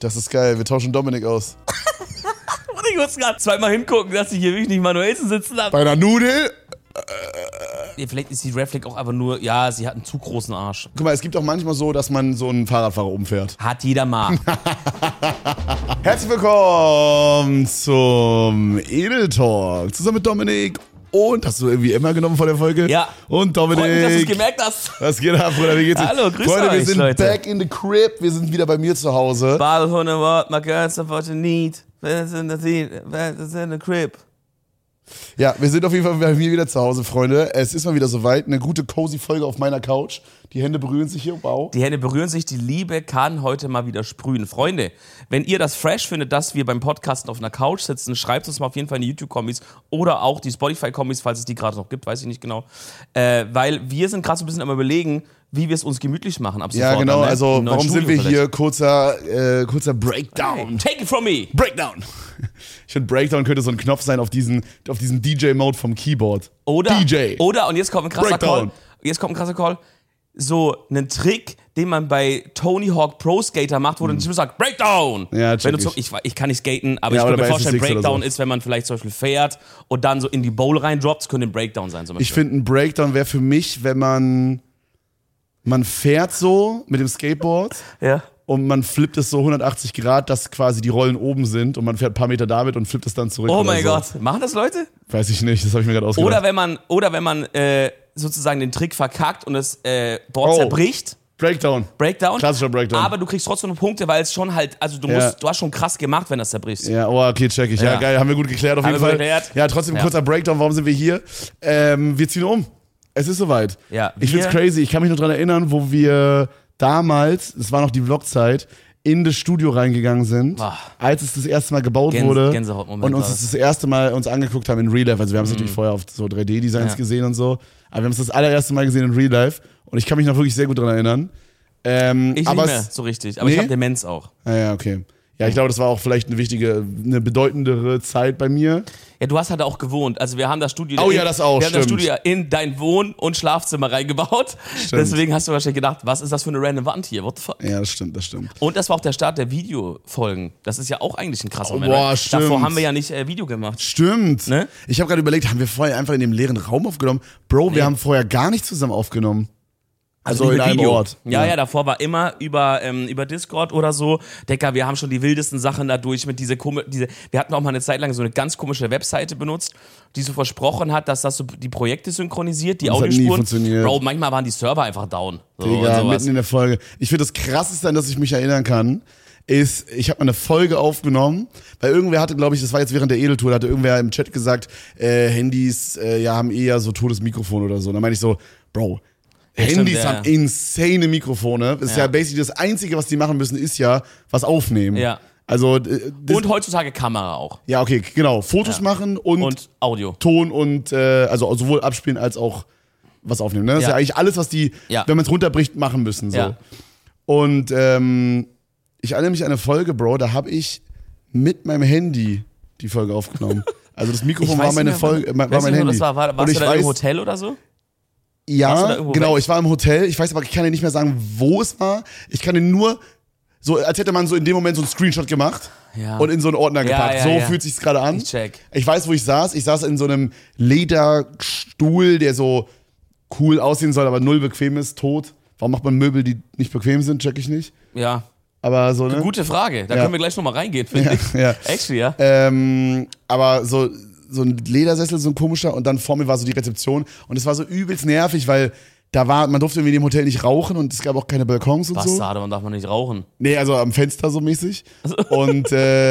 Das ist geil, wir tauschen Dominik aus. Und ich muss gerade zweimal hingucken, dass ich hier wirklich nicht manuell zu sitzen habe. Bei einer Nudel? Vielleicht ist die Redflag auch einfach nur, ja, sie hat einen zu großen Arsch. Guck mal, es gibt auch manchmal so, dass man so einen Fahrradfahrer umfährt. Hat jeder mal. Herzlich willkommen zum Edel Talk. Zusammen mit Dominik. Und hast du irgendwie Emma genommen vor der Folge? Ja. Und Dominik. Freut mich, dass du es gemerkt hast. Was geht ab, Bruder? Wie geht's dir? Hallo, grüß Freunde, wir euch, sind Leute. back in the crib. Wir sind wieder bei mir zu Hause. Badehunde, what my girls are what you need. Where's in the crib? Ja, wir sind auf jeden Fall bei mir wieder zu Hause, Freunde. Es ist mal wieder soweit. Eine gute, cozy Folge auf meiner Couch. Die Hände berühren sich hier. Wow. Die Hände berühren sich, die Liebe kann heute mal wieder sprühen. Freunde, wenn ihr das fresh findet, dass wir beim Podcasten auf einer Couch sitzen, schreibt uns mal auf jeden Fall in die YouTube-Kommis oder auch die Spotify-Kommis, falls es die gerade noch gibt, weiß ich nicht genau. Weil wir sind gerade so ein bisschen am Überlegen, wie wir es uns gemütlich machen ab sofort. Ja, genau. Dann, ne? Also, Im neuen warum sind Studio wir hier? Kurzer Breakdown. Hey, take it from me! Breakdown. Ich finde, Breakdown könnte so ein Knopf sein auf diesen DJ-Mode vom Keyboard. Oder, DJ. Oder, und jetzt kommt ein krasser Breakdown. Call. So einen Trick, den man bei Tony Hawk Pro Skater macht, wo dann die Stimme sagt, Breakdown! Ja, wenn du ich kann nicht skaten, aber Ja, ich oder könnte mir bei vorstellen, SSX oder Breakdown so. ist, wenn man vielleicht zum Beispiel fährt und dann so in die Bowl reindroppt, das könnte ein Breakdown sein. Zum Beispiel. Ich finde, ein Breakdown wäre für mich, wenn man fährt so mit dem Skateboard Ja. und man flippt es so 180 Grad, dass quasi die Rollen oben sind und man fährt ein paar Meter damit und flippt es dann zurück. Oh oder mein so. Gott, machen das Leute? Weiß ich nicht, das habe ich mir gerade ausgedacht. Oder wenn man sozusagen den Trick verkackt und das Board zerbricht. Breakdown. Klassischer Breakdown. Aber du kriegst trotzdem Punkte, weil es schon halt, also du hast schon krass gemacht, wenn das zerbrichst. Ja, oh, okay, check ich. Ja, Ja. geil, haben wir gut geklärt auf Haben jeden wir Fall. gut geklärt. Ja, trotzdem ein kurzer Breakdown, warum sind wir hier? Wir ziehen um. Es ist soweit. Ja, ich find's crazy, ich kann mich noch dran erinnern, wo wir damals, das war noch die Vlogzeit, in das Studio reingegangen sind, als es das erste Mal gebaut wurde Gänsehautmoment und uns war das. das erste Mal uns angeguckt haben in Real Life. Also wir haben es natürlich vorher auf so 3D-Designs gesehen und so, aber wir haben es das allererste Mal gesehen in Real Life und ich kann mich noch wirklich sehr gut dran erinnern. Ich nicht mehr so richtig, aber ich habe Demenz auch. Ja, okay. Ja, ich glaube, das war auch vielleicht eine bedeutendere Zeit bei mir. Ja, du hast halt auch gewohnt. Also wir haben das Studio, das auch, wir haben das stimmt. Studio in dein Wohn- und Schlafzimmer reingebaut. Stimmt. Deswegen hast du wahrscheinlich gedacht, was ist das für eine random Wand hier? What the fuck? Ja, das stimmt. Und das war auch der Start der Videofolgen. Das ist ja auch eigentlich ein krasser Moment. boah, weil stimmt. Davor haben wir ja nicht Video gemacht. Stimmt. Ne? Ich habe gerade überlegt, haben wir vorher einfach in dem leeren Raum aufgenommen? Bro, wir haben vorher gar nicht zusammen aufgenommen. Also nicht in mit einem Video. Ort. Ja, davor war immer über Discord oder so. Decker, wir haben schon die wildesten Sachen dadurch mit wir hatten auch mal eine Zeit lang so eine ganz komische Webseite benutzt, die so versprochen hat, dass das so die Projekte synchronisiert, die Das hat nie Audiospuren. funktioniert. Bro, manchmal waren die Server einfach down. So, Digga, und sowas. mitten in der Folge. Ich finde, das Krasseste, an das ich mich erinnern kann, ist, ich habe mal eine Folge aufgenommen, weil irgendwer hatte, glaube ich, das war jetzt während der Edeltour, da hatte irgendwer im Chat gesagt, Handys haben eher so totes Mikrofon oder so. Und dann meine ich so, Bro, Handys stimmt, ja. haben insane Mikrofone. Das ist ja basically das Einzige, was die machen müssen, ist ja was aufnehmen. Ja. Also, Und heutzutage Kamera auch. ja, okay, genau. Fotos machen Und Audio. Ton und also sowohl abspielen als auch was aufnehmen. Ne? Das ist ja eigentlich alles, was die, wenn man es runterbricht, machen müssen. So. Ja. Und ich erinnere mich an eine Folge, Bro, da habe ich mit meinem Handy die Folge aufgenommen. Also das Mikrofon war meine Folge, war mein Handy. Warst du da im Hotel oder so? Warst du da Ja, irgendwo genau, weg? ich war im Hotel. Ich weiß aber, ich kann dir nicht mehr sagen, wo es war. Ich kann dir nur, so als hätte man so in dem Moment so einen Screenshot gemacht Ja. und in so einen Ordner gepackt. So fühlt sich's gerade an. Ich check. Ich weiß, wo ich saß. Ich saß in so einem Lederstuhl, der so cool aussehen soll, aber null bequem ist, tot. Warum macht man Möbel, die nicht bequem sind, check ich nicht. Ja. Aber so, ne? Gute Frage. Da Ja. können wir gleich nochmal reingehen, finde ich. Ja. Actually, ja. Aber so ein Ledersessel, so ein komischer, und dann vor mir war so die Rezeption und es war so übelst nervig, weil man durfte irgendwie in dem Hotel nicht rauchen und es gab auch keine Balkons und so. Bastarde, man darf man nicht rauchen. Nee, also am Fenster so mäßig. Und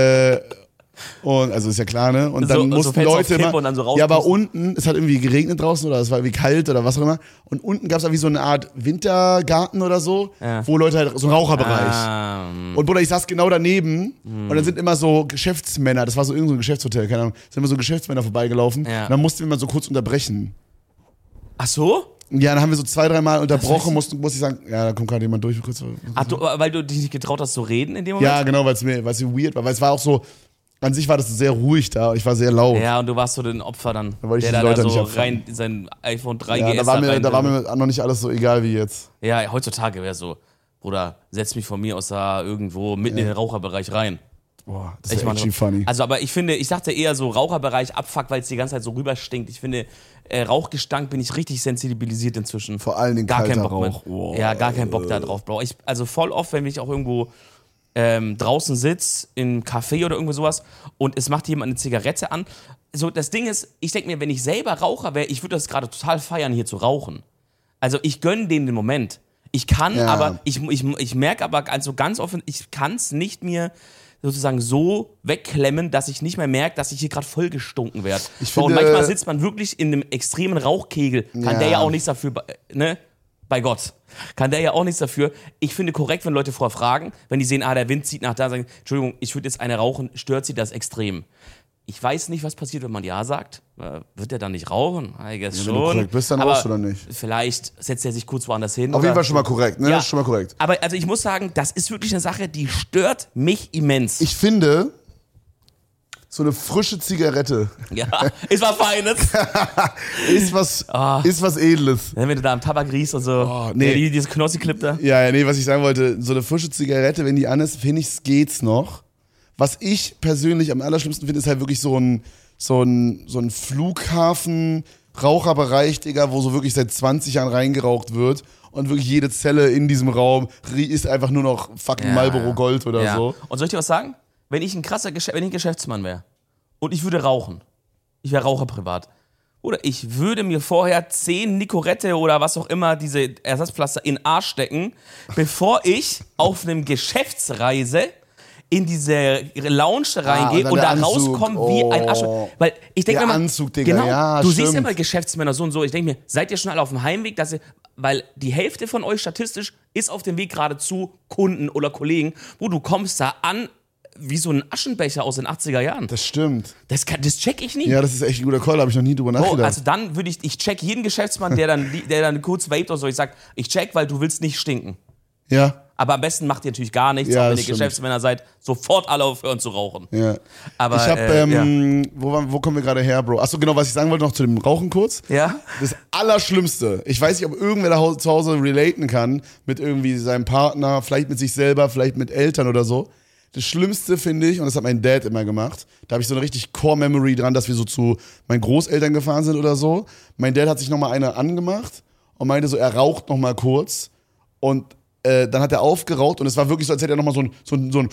also ist ja klar, ne? Und dann So mussten Fenster auf Leute Kippe immer, und dann so raus ja, aber pusten. unten, es hat irgendwie geregnet draußen oder es war irgendwie kalt oder was auch immer. Und unten gab es wie so eine Art Wintergarten oder so, wo Leute halt, so ein Raucherbereich. Und Bruder, ich saß genau daneben und dann sind immer so Geschäftsmänner, das war so irgend so ein Geschäftshotel, keine Ahnung, sind immer so Geschäftsmänner vorbeigelaufen Ja. und dann mussten wir immer so kurz unterbrechen. Ach so? Ja, dann haben wir so 2-3 Mal unterbrochen, musste ich sagen, ja, da kommt gerade jemand durch. Kurz. Ach, weil du dich nicht getraut hast zu reden in dem Moment? Ja, genau, weil es weird war, weil es war auch so, an sich war das sehr ruhig da, ich war sehr laut. Ja, und du warst so den Opfer dann, Da wollte ich der die da Leute so nicht abfangen. rein sein iPhone 3GS Ja, da war mir noch nicht alles so egal wie jetzt. Ja, heutzutage wäre so, Oder setz mich von mir aus da irgendwo mitten in den Raucherbereich rein. Boah, das ist echt funny. Also, aber ich dachte eher so Raucherbereich abfuck, weil es die ganze Zeit so rüber stinkt. Ich finde, Rauchgestank bin ich richtig sensibilisiert inzwischen. Vor allem den kalter Rauch. Oh, ja, gar keinen Bock da drauf, Bro. Also voll oft, wenn ich auch irgendwo draußen sitze, im Café oder irgendwie sowas und es macht jemand eine Zigarette an. So, das Ding ist, ich denke mir, wenn ich selber Raucher wäre, ich würde das gerade total feiern, hier zu rauchen. Also ich gönne denen den Moment. Ich kann, aber ich merke aber also ganz offen, ich kann es nicht mir sozusagen so wegklemmen, dass ich nicht mehr merke, dass ich hier gerade voll gestunken werde. Und manchmal sitzt man wirklich in einem extremen Rauchkegel. Kann der ja auch nichts dafür, ne? Bei Gott. Kann der ja auch nichts dafür. Ich finde korrekt, wenn Leute vorher fragen, wenn die sehen, der Wind zieht nach da, sagen, Entschuldigung, ich würde jetzt eine rauchen, stört sie das extrem? Ich weiß nicht, was passiert, wenn man Ja sagt. Wird er dann nicht rauchen? I guess schon. Wenn du korrekt bist, dann rauchst du dann nicht. Vielleicht setzt er sich kurz woanders hin. Auf jeden Fall schon mal korrekt, ne? Ja. Das ist schon mal korrekt. Aber also ich muss sagen, das ist wirklich eine Sache, die stört mich immens. Ich finde, so eine frische Zigarette. Ja, ist was Feines. ist was Edles. Wenn du da am Tabak riechst und so. Nee. Diese Knossi-Clip da. Ja, nee, was ich sagen wollte, so eine frische Zigarette, wenn die an ist, finde ich, geht's noch. Was ich persönlich am allerschlimmsten finde, ist halt wirklich so ein Flughafen-Raucherbereich, Digga, wo so wirklich seit 20 Jahren reingeraucht wird und wirklich jede Zelle in diesem Raum ist einfach nur noch fucking Marlboro Gold oder so. Und soll ich dir was sagen? Wenn ich ein Geschäftsmann wäre und ich würde rauchen, ich wäre Raucher privat, oder ich würde mir vorher 10 Nicorette oder was auch immer, diese Ersatzpflaster in den Arsch stecken, bevor ich auf einem Geschäftsreise in diese Lounge reingehe und da rauskomme wie ein Arsch. Weil ich denke immer, Anzug, Digga, genau, ja, du siehst immer Geschäftsmänner so und so. Ich denke mir, seid ihr schon alle auf dem Heimweg, weil die Hälfte von euch statistisch ist auf dem Weg gerade zu Kunden oder Kollegen, wo du kommst da an wie so ein Aschenbecher aus den 80er Jahren. Das stimmt. Das check ich nie. Ja, das ist echt ein guter Call, da habe ich noch nie drüber nachgedacht. Also dann würde ich check jeden Geschäftsmann, der dann kurz vaped oder so, ich sag, ich check, weil du willst nicht stinken. Ja. Aber am besten macht ihr natürlich gar nichts, auch wenn ihr Geschäftsmänner seid, sofort alle aufhören zu rauchen. Ja. Aber, ich habe, wo kommen wir gerade her, Bro? Achso, genau, was ich sagen wollte noch zu dem Rauchen kurz. Ja. Das Allerschlimmste, ich weiß nicht, ob irgendwer da zu Hause relaten kann, mit irgendwie seinem Partner, vielleicht mit sich selber, vielleicht mit Eltern oder so. Das Schlimmste finde ich, und das hat mein Dad immer gemacht, da habe ich so eine richtig Core-Memory dran, dass wir so zu meinen Großeltern gefahren sind oder so. Mein Dad hat sich nochmal eine angemacht und meinte so, er raucht nochmal kurz und dann hat er aufgeraucht und es war wirklich so, als hätte er nochmal so ein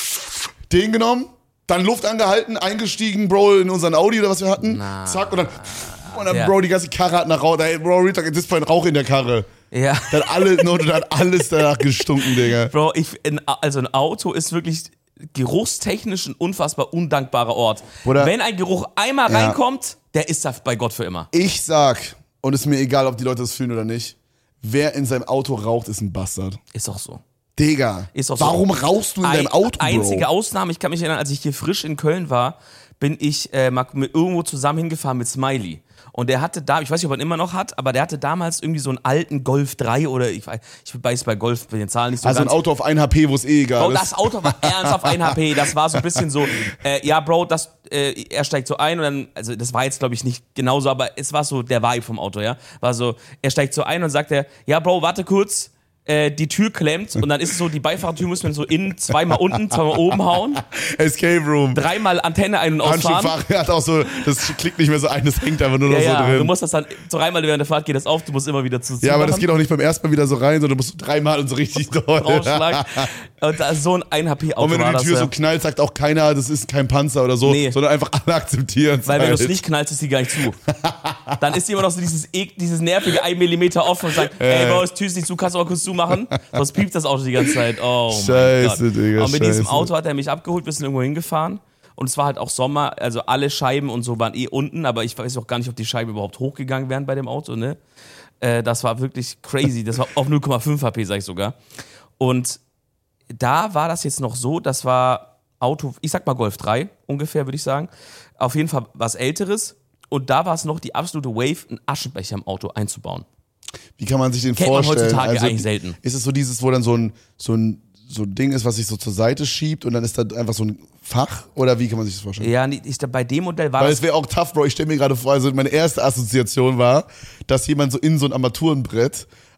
Ding genommen, dann Luft angehalten, eingestiegen, Bro, in unseren Audi oder was wir hatten, zack, und dann Bro, die ganze Karre hat nach Rauch, Bro, Real Talk, jetzt ist vorhin Rauch in der Karre. Ja. Dann hat alles danach gestunken, Digga. Bro, also ein Auto ist wirklich geruchstechnisch ein unfassbar undankbarer Ort. Oder wenn ein Geruch einmal reinkommt, der ist da bei Gott für immer. Ich sag, und es ist mir egal, ob die Leute das fühlen oder nicht, wer in seinem Auto raucht, ist ein Bastard. Ist auch so. Digga, ist auch warum rauchst du in deinem Auto, Bro? Einzige Ausnahme, ich kann mich erinnern, als ich hier frisch in Köln war, bin ich mal irgendwo zusammen hingefahren mit Smiley. Und der hatte da, ich weiß nicht, ob er ihn immer noch hat, aber der hatte damals irgendwie so einen alten Golf 3 oder ich weiß bei Golf bei den Zahlen nicht so also ganz. Also ein Auto auf 1 HP, wo es egal ist. Das Auto war ernst auf 1 HP, das war so ein bisschen so, ja Bro, er steigt so ein und dann, also das war jetzt glaube ich nicht genauso, aber es war so der Vibe vom Auto, ja. War so, er steigt so ein und sagt ja Bro, warte kurz, die Tür klemmt und dann ist es so, die Beifahrertür muss man so innen, zweimal unten, zweimal oben hauen. Escape Room. 3-mal Antenne ein- und ausfahren. Handschuhfach hat auch so, das klickt nicht mehr so ein, das hängt einfach nur noch so drin. Du musst das dann, so 3-mal während der Fahrt geht das auf, du musst immer wieder zu. Ja, aber das geht auch nicht beim ersten Mal wieder so rein, sondern du musst 3-mal und so richtig doll. Und da ist so ein 1 HP-Auto. Und wenn du die Tür so knallst, sagt auch keiner, das ist kein Panzer oder so, sondern einfach alle akzeptieren. Weil wenn du es nicht knallst, ist die gar nicht zu. Dann ist die immer noch so dieses nervige 1 mm offen und sagt, ey Bro, das Tür ist nicht zu, kannst du mal kurz zumachen? Sonst piept das Auto die ganze Zeit. Oh Scheiße, mein Gott. Digga, und mit diesem Auto hat er mich abgeholt, wir sind irgendwo hingefahren. Und es war halt auch Sommer, also alle Scheiben und so waren unten, aber ich weiß auch gar nicht, ob die Scheiben überhaupt hochgegangen wären bei dem Auto, ne? Das war wirklich crazy. Das war auf 0,5 HP, sag ich sogar. Und da war das jetzt noch so, das war Auto, ich sag mal Golf 3 ungefähr, würde ich sagen. Auf jeden Fall was Älteres. Und da war es noch die absolute Wave, einen Aschenbecher im Auto einzubauen. Wie kann man sich den Kennt vorstellen? Man heutzutage eigentlich selten. Ist es so dieses, wo dann so ein Ding ist, was sich so zur Seite schiebt und dann ist da einfach so ein Fach? Oder wie kann man sich das vorstellen? Ja, bei dem Modell war Weil es wäre auch tough, Bro. Ich stelle mir gerade vor, also meine erste Assoziation war, dass jemand so in so ein Armaturenbrett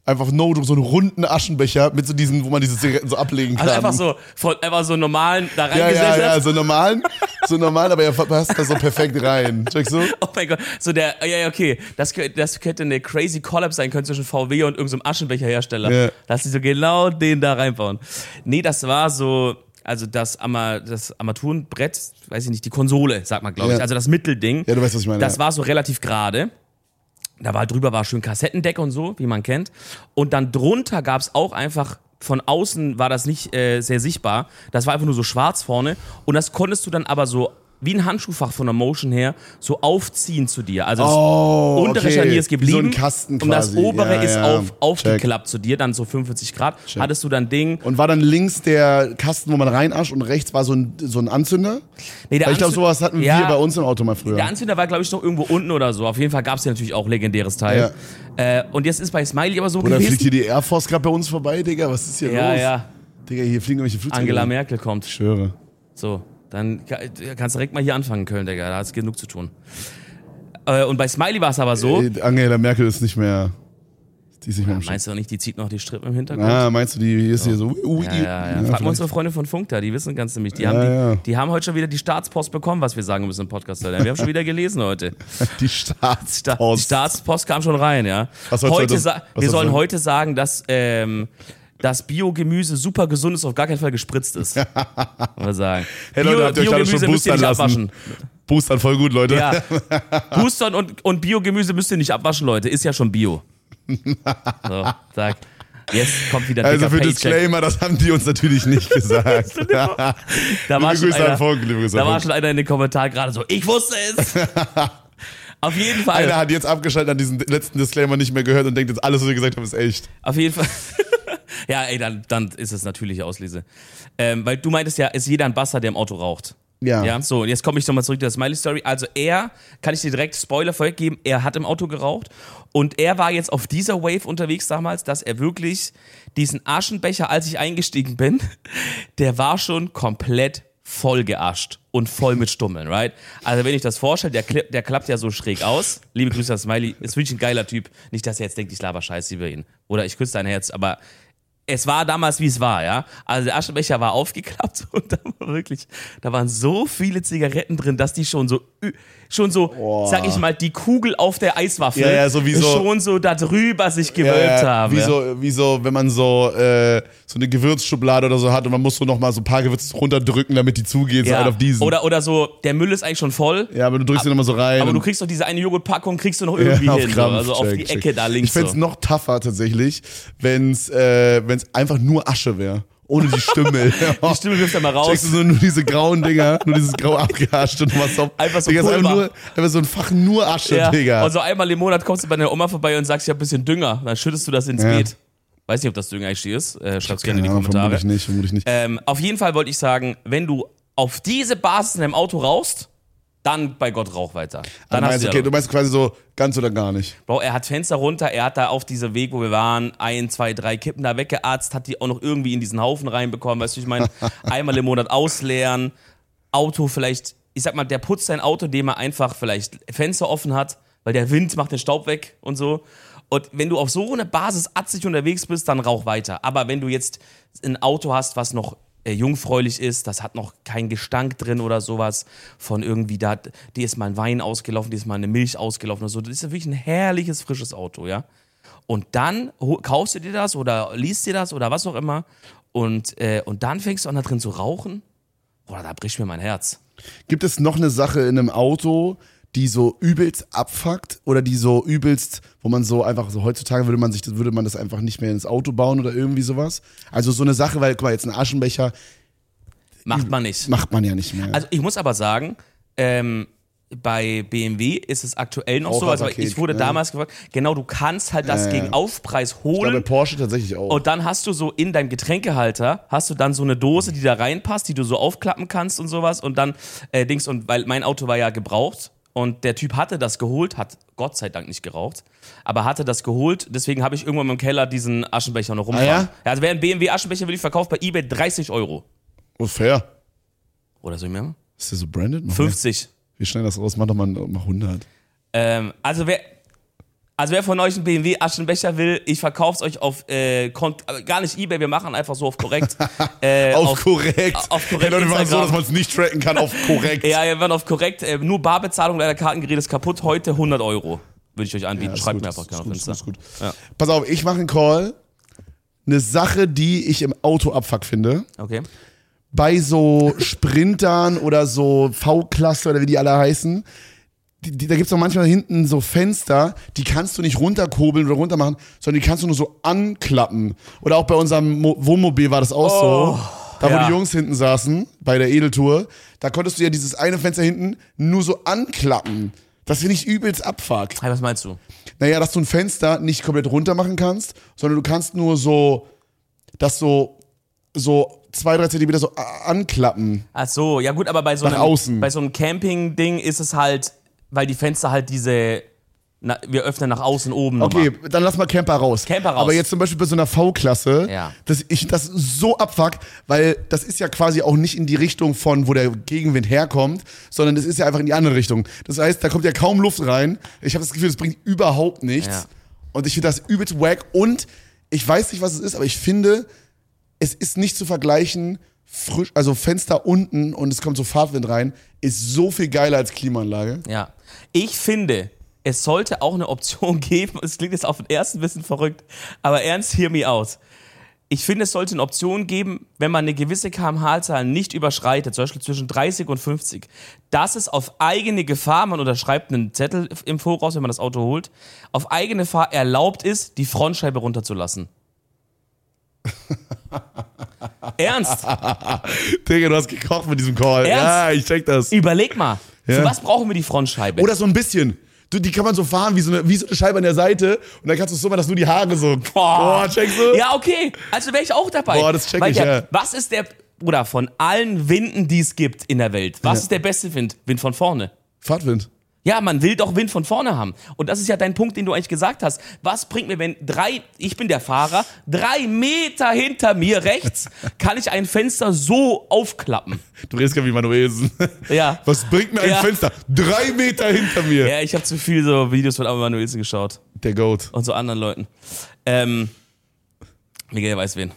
Einfach no joke, so einen runden Aschenbecher mit so diesen, wo man diese Zigaretten so ablegen kann. Also einfach so normalen da reingesetzt. Ja, so normalen, aber er passt da so perfekt rein. Checkst du? Oh mein Gott, okay. Das könnte eine crazy Collab sein können zwischen VW und irgendeinem Aschenbecherhersteller. Ja. Dass die so genau den da reinbauen. Nee, das war so, also das Armaturenbrett, weiß ich nicht, die Konsole, sagt man, glaube ich. Also das Mittelding. Ja, du weißt, was ich meine. Das war so relativ gerade. Drüber war schön Kassettendeck und so, wie man kennt. Und dann drunter gab es auch einfach, von außen war das nicht sehr sichtbar. Das war einfach nur so schwarz vorne. Und das konntest du dann aber so, wie ein Handschuhfach von der Motion her, so aufziehen zu dir. Also das untere Scharnier ist geblieben. So ein Kasten quasi. Und das obere ist aufgeklappt zu dir, dann so 45 Grad. Check. Hattest du dann Ding. Und war dann links der Kasten, wo man reinascht und rechts war so ein Anzünder? Nee, ich glaube, sowas hatten wir bei uns im Auto mal früher. Der Anzünder war, glaube ich, noch irgendwo unten oder so. Auf jeden Fall gab es ja natürlich auch legendäres Teil. Ja. Und jetzt ist bei Smiley aber so oder gewesen. fliegt hier die Air Force gerade bei uns vorbei, Digga? Was ist hier los? Ja. Digga, hier fliegen irgendwelche Flugzeuge. Angela Merkel kommt. Ich schwöre. So, dann kannst du direkt mal hier anfangen, Köln, Digga. Da hast du genug zu tun. Und bei Smiley war es aber so. Angela Merkel ist nicht mehr. Die ist nicht mehr im meinst du nicht, die zieht noch die Strippen im Hintergrund? Meinst du, die ist hier so. Ja. Frag mal unsere Freunde von Funk da, die wissen ganz nämlich. Die haben heute schon wieder die Staatspost bekommen, was wir sagen müssen im Podcast. Wir haben schon wieder gelesen heute. Die Staatspost. Die Staatspost kam schon rein, ja. Wir sollen heute sagen, dass das Biogemüse super gesund ist, auf gar keinen Fall gespritzt ist. Mal sagen. Hey Leute, habt ihr euch alle schon boostern lassen? Boostern voll gut, Leute. Ja. Boostern und Biogemüse müsst ihr nicht abwaschen, Leute. Ist ja schon Bio. So, sag. Jetzt kommt wieder ein Also für Disclaimer, das haben die uns natürlich nicht gesagt. Da war schon einer in den Kommentaren gerade so, ich wusste es. Auf jeden Fall. Einer hat jetzt abgeschaltet, an diesen letzten Disclaimer nicht mehr gehört und denkt jetzt, alles, was wir gesagt haben, ist echt. Auf jeden Fall. Ja, ey, dann ist es natürliche Auslese. Weil du meintest ja, ist jeder ein Bastard, der im Auto raucht. Ja. So, und jetzt komme ich nochmal zurück zu der Smiley-Story. Also kann ich dir direkt Spoiler vorweggeben, er hat im Auto geraucht und er war jetzt auf dieser Wave unterwegs damals, dass er wirklich diesen Aschenbecher, als ich eingestiegen bin, der war schon komplett voll geascht und voll mit Stummeln, right? Also wenn ich das vorstelle, der klappt ja so schräg aus. Liebe Grüße an Smiley, ist wirklich ein geiler Typ. Nicht, dass er jetzt denkt, ich laber Scheiße über ihn. Oder ich küsse dein Herz, aber es war damals, wie es war, ja. Also der Aschenbecher war aufgeklappt und da waren so viele Zigaretten drin, dass die schon so, sag ich mal, die Kugel auf der Eiswaffel schon so da drüber sich gewölbt haben. Wie so, wenn man so eine Gewürzschublade oder so hat und man muss so nochmal so ein paar Gewürze runterdrücken, damit die zugeht, so auf diesen. Oder so, der Müll ist eigentlich schon voll. Ja, aber du drückst ihn nochmal so rein. Aber du kriegst doch diese eine Joghurtpackung, kriegst du noch irgendwie hin. Krampf, also auf die Ecke da links. Ich fänd's noch tougher tatsächlich, wenn's einfach nur Asche wäre. Ohne die Stimme. Die Stimme wirft ja mal raus. Checkst du nur diese grauen Dinger, nur dieses grau abgehascht und was auf. Einfach so Digga, einfach so ein Fach nur Asche, Digga. Und so einmal im Monat kommst du bei deiner Oma vorbei und sagst, ich hab ein bisschen Dünger. Dann schüttest du das ins Beet. Weiß nicht, ob das Dünger eigentlich ist. Schreib's gerne in die Kommentare. Vermutlich nicht. Auf jeden Fall wollte ich sagen, wenn du auf diese Basis in deinem Auto rauchst, dann bei Gott rauch weiter. Dann du meinst quasi so ganz oder gar nicht. Bro, er hat Fenster runter, er hat da auf diesem Weg, wo wir waren, 1, 2, 3 Kippen da weggearzt, hat die auch noch irgendwie in diesen Haufen reinbekommen, weißt du, ich meine, einmal im Monat ausleeren, Auto vielleicht, ich sag mal, der putzt sein Auto, indem er einfach vielleicht Fenster offen hat, weil der Wind macht den Staub weg und so. Und wenn du auf so einer Basis atzig unterwegs bist, dann rauch weiter. Aber wenn du jetzt ein Auto hast, was noch jungfräulich ist, das hat noch keinen Gestank drin oder sowas von irgendwie, die ist mal ein Wein ausgelaufen, die ist mal eine Milch ausgelaufen oder so. Das ist ja wirklich ein herrliches, frisches Auto, ja. Und dann kaufst du dir das oder liest dir das oder was auch immer und dann fängst du an da drin zu rauchen. Boah, da bricht mir mein Herz. Gibt es noch eine Sache in einem Auto, die so übelst abfuckt oder die so übelst, wo man so einfach, so heutzutage würde man das einfach nicht mehr ins Auto bauen oder irgendwie sowas? Also so eine Sache, weil, guck mal, jetzt ein Aschenbecher macht man nicht. Macht man ja nicht mehr. Also ich muss aber sagen, bei BMW ist es aktuell noch so, also ich wurde damals gefragt, genau, du kannst halt das gegen Aufpreis holen. Ich glaube, bei Porsche tatsächlich auch. Und dann hast du so in deinem Getränkehalter, hast du dann so eine Dose, die da reinpasst, die du so aufklappen kannst und sowas und dann und weil mein Auto war ja gebraucht und der Typ hatte das geholt, hat Gott sei Dank nicht geraucht, aber hatte das geholt, deswegen habe ich irgendwann im Keller diesen Aschenbecher noch rumfahren. Ja, also wer einen BMW Aschenbecher will, ich verkaufe bei eBay 30 €. Oh, fair. Oder so mehr? Ist der so branded? 50. Wie schnell das raus? Mach doch mal 100. Also Also wer von euch einen BMW Aschenbecher will, ich verkauf's euch auf, gar nicht eBay, wir machen einfach so auf korrekt. Auf korrekt. Auf korrekt. Leute machen so, dass man es nicht tracken kann, auf korrekt. Ja, wir waren auf korrekt. Nur Barbezahlung, leider Kartengerät ist kaputt. Heute 100 €. Würde ich euch anbieten. Ja, Schreibt mir einfach gerne auf Insta. Ist gut. Ja. Pass auf, ich mache einen Call. Eine Sache, die ich im Auto Abfuck finde. Okay. Bei so Sprintern oder so V-Klasse oder wie die alle heißen, da gibt es auch manchmal hinten so Fenster, die kannst du nicht runterkurbeln oder runtermachen, sondern die kannst du nur so anklappen. Oder auch bei unserem Wohnmobil war das auch so. Da wo die Jungs hinten saßen, bei der Edeltour, da konntest du ja dieses eine Fenster hinten nur so anklappen. Das finde ich übelst Abfuck. Hey, was meinst du? Naja, dass du ein Fenster nicht komplett runter machen kannst, sondern du kannst nur so, das so 2-3 Zentimeter so anklappen. Ach so, ja gut, aber bei so einem Camping-Ding ist es halt, weil die Fenster halt wir öffnen nach außen oben. Okay, dann lass mal Camper raus. Aber jetzt zum Beispiel bei so einer V-Klasse, das so abfuck, weil das ist ja quasi auch nicht in die Richtung von, wo der Gegenwind herkommt, sondern das ist ja einfach in die andere Richtung. Das heißt, da kommt ja kaum Luft rein. Ich habe das Gefühl, das bringt überhaupt nichts. Ja. Und ich finde das übelst wack. Und ich weiß nicht, was es ist, aber ich finde, es ist nicht zu vergleichen, frisch, also Fenster unten und es kommt so Fahrtwind rein, ist so viel geiler als Klimaanlage. Ja. Ich finde, es sollte auch eine Option geben, es klingt jetzt auf den ersten ein bisschen verrückt, aber ernst, hear me out. Ich finde, es sollte eine Option geben, wenn man eine gewisse kmh-Zahl nicht überschreitet, zum Beispiel zwischen 30 und 50, dass es auf eigene Gefahr, man unterschreibt einen Zettel im Voraus, wenn man das Auto holt, auf eigene Gefahr erlaubt ist, die Frontscheibe runterzulassen. Ernst? Digga, du hast gekocht mit diesem Call. Ernst? Ja, ich check das. Überleg mal, für was brauchen wir die Frontscheibe? Oder so ein bisschen. Die kann man so fahren wie so eine Scheibe an der Seite und dann kannst du so machen, dass nur die Haare so. Boah, checkst du? Ja, okay. Also wäre ich auch dabei. Boah, das check ich, ja. Was ist oder von allen Winden, die es gibt in der Welt, was ist der beste Wind? Wind von vorne. Fahrtwind. Ja, man will doch Wind von vorne haben. Und das ist ja dein Punkt, den du eigentlich gesagt hast. Was bringt mir, wenn ich bin der Fahrer, 3 Meter hinter mir rechts, kann ich ein Fenster so aufklappen? Du redest gerade wie Manuelsen. Ja. Was bringt mir ein Fenster? 3 Meter hinter mir. Ja, ich habe zu viel so Videos von Manuelsen geschaut. Der Goat. Und so anderen Leuten. Miguel weiß wen.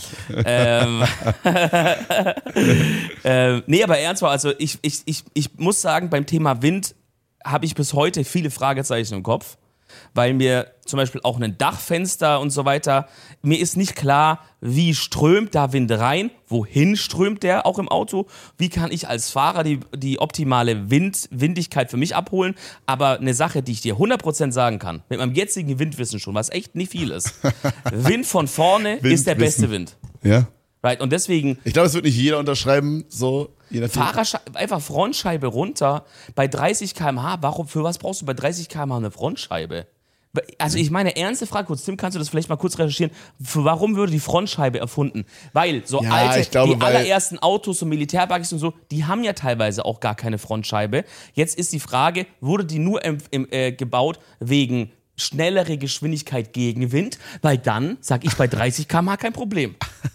Nee, aber ernst war, also ich muss sagen, beim Thema Wind habe ich bis heute viele Fragezeichen im Kopf, weil mir zum Beispiel auch ein Dachfenster und so weiter, mir ist nicht klar, wie strömt da Wind rein, wohin strömt der auch im Auto, wie kann ich als Fahrer die optimale Windigkeit für mich abholen, aber eine Sache, die ich dir 100% sagen kann, mit meinem jetzigen Windwissen schon, was echt nicht viel ist, Wind von vorne ist der beste Wind. Ja. Right, und deswegen. Ich glaube, das wird nicht jeder unterschreiben, so. Einfach Frontscheibe runter bei 30 km/h. Für was brauchst du bei 30 km/h eine Frontscheibe? Also ich meine, ernste Frage kurz, Tim, kannst du das vielleicht mal kurz recherchieren? Warum wurde die Frontscheibe erfunden? Weil so allerersten Autos, so Militärbuggies und so, die haben ja teilweise auch gar keine Frontscheibe. Jetzt ist die Frage, wurde die nur gebaut wegen schnellere Geschwindigkeit gegen Wind? Weil dann, sag ich, bei 30 km/h kein Problem.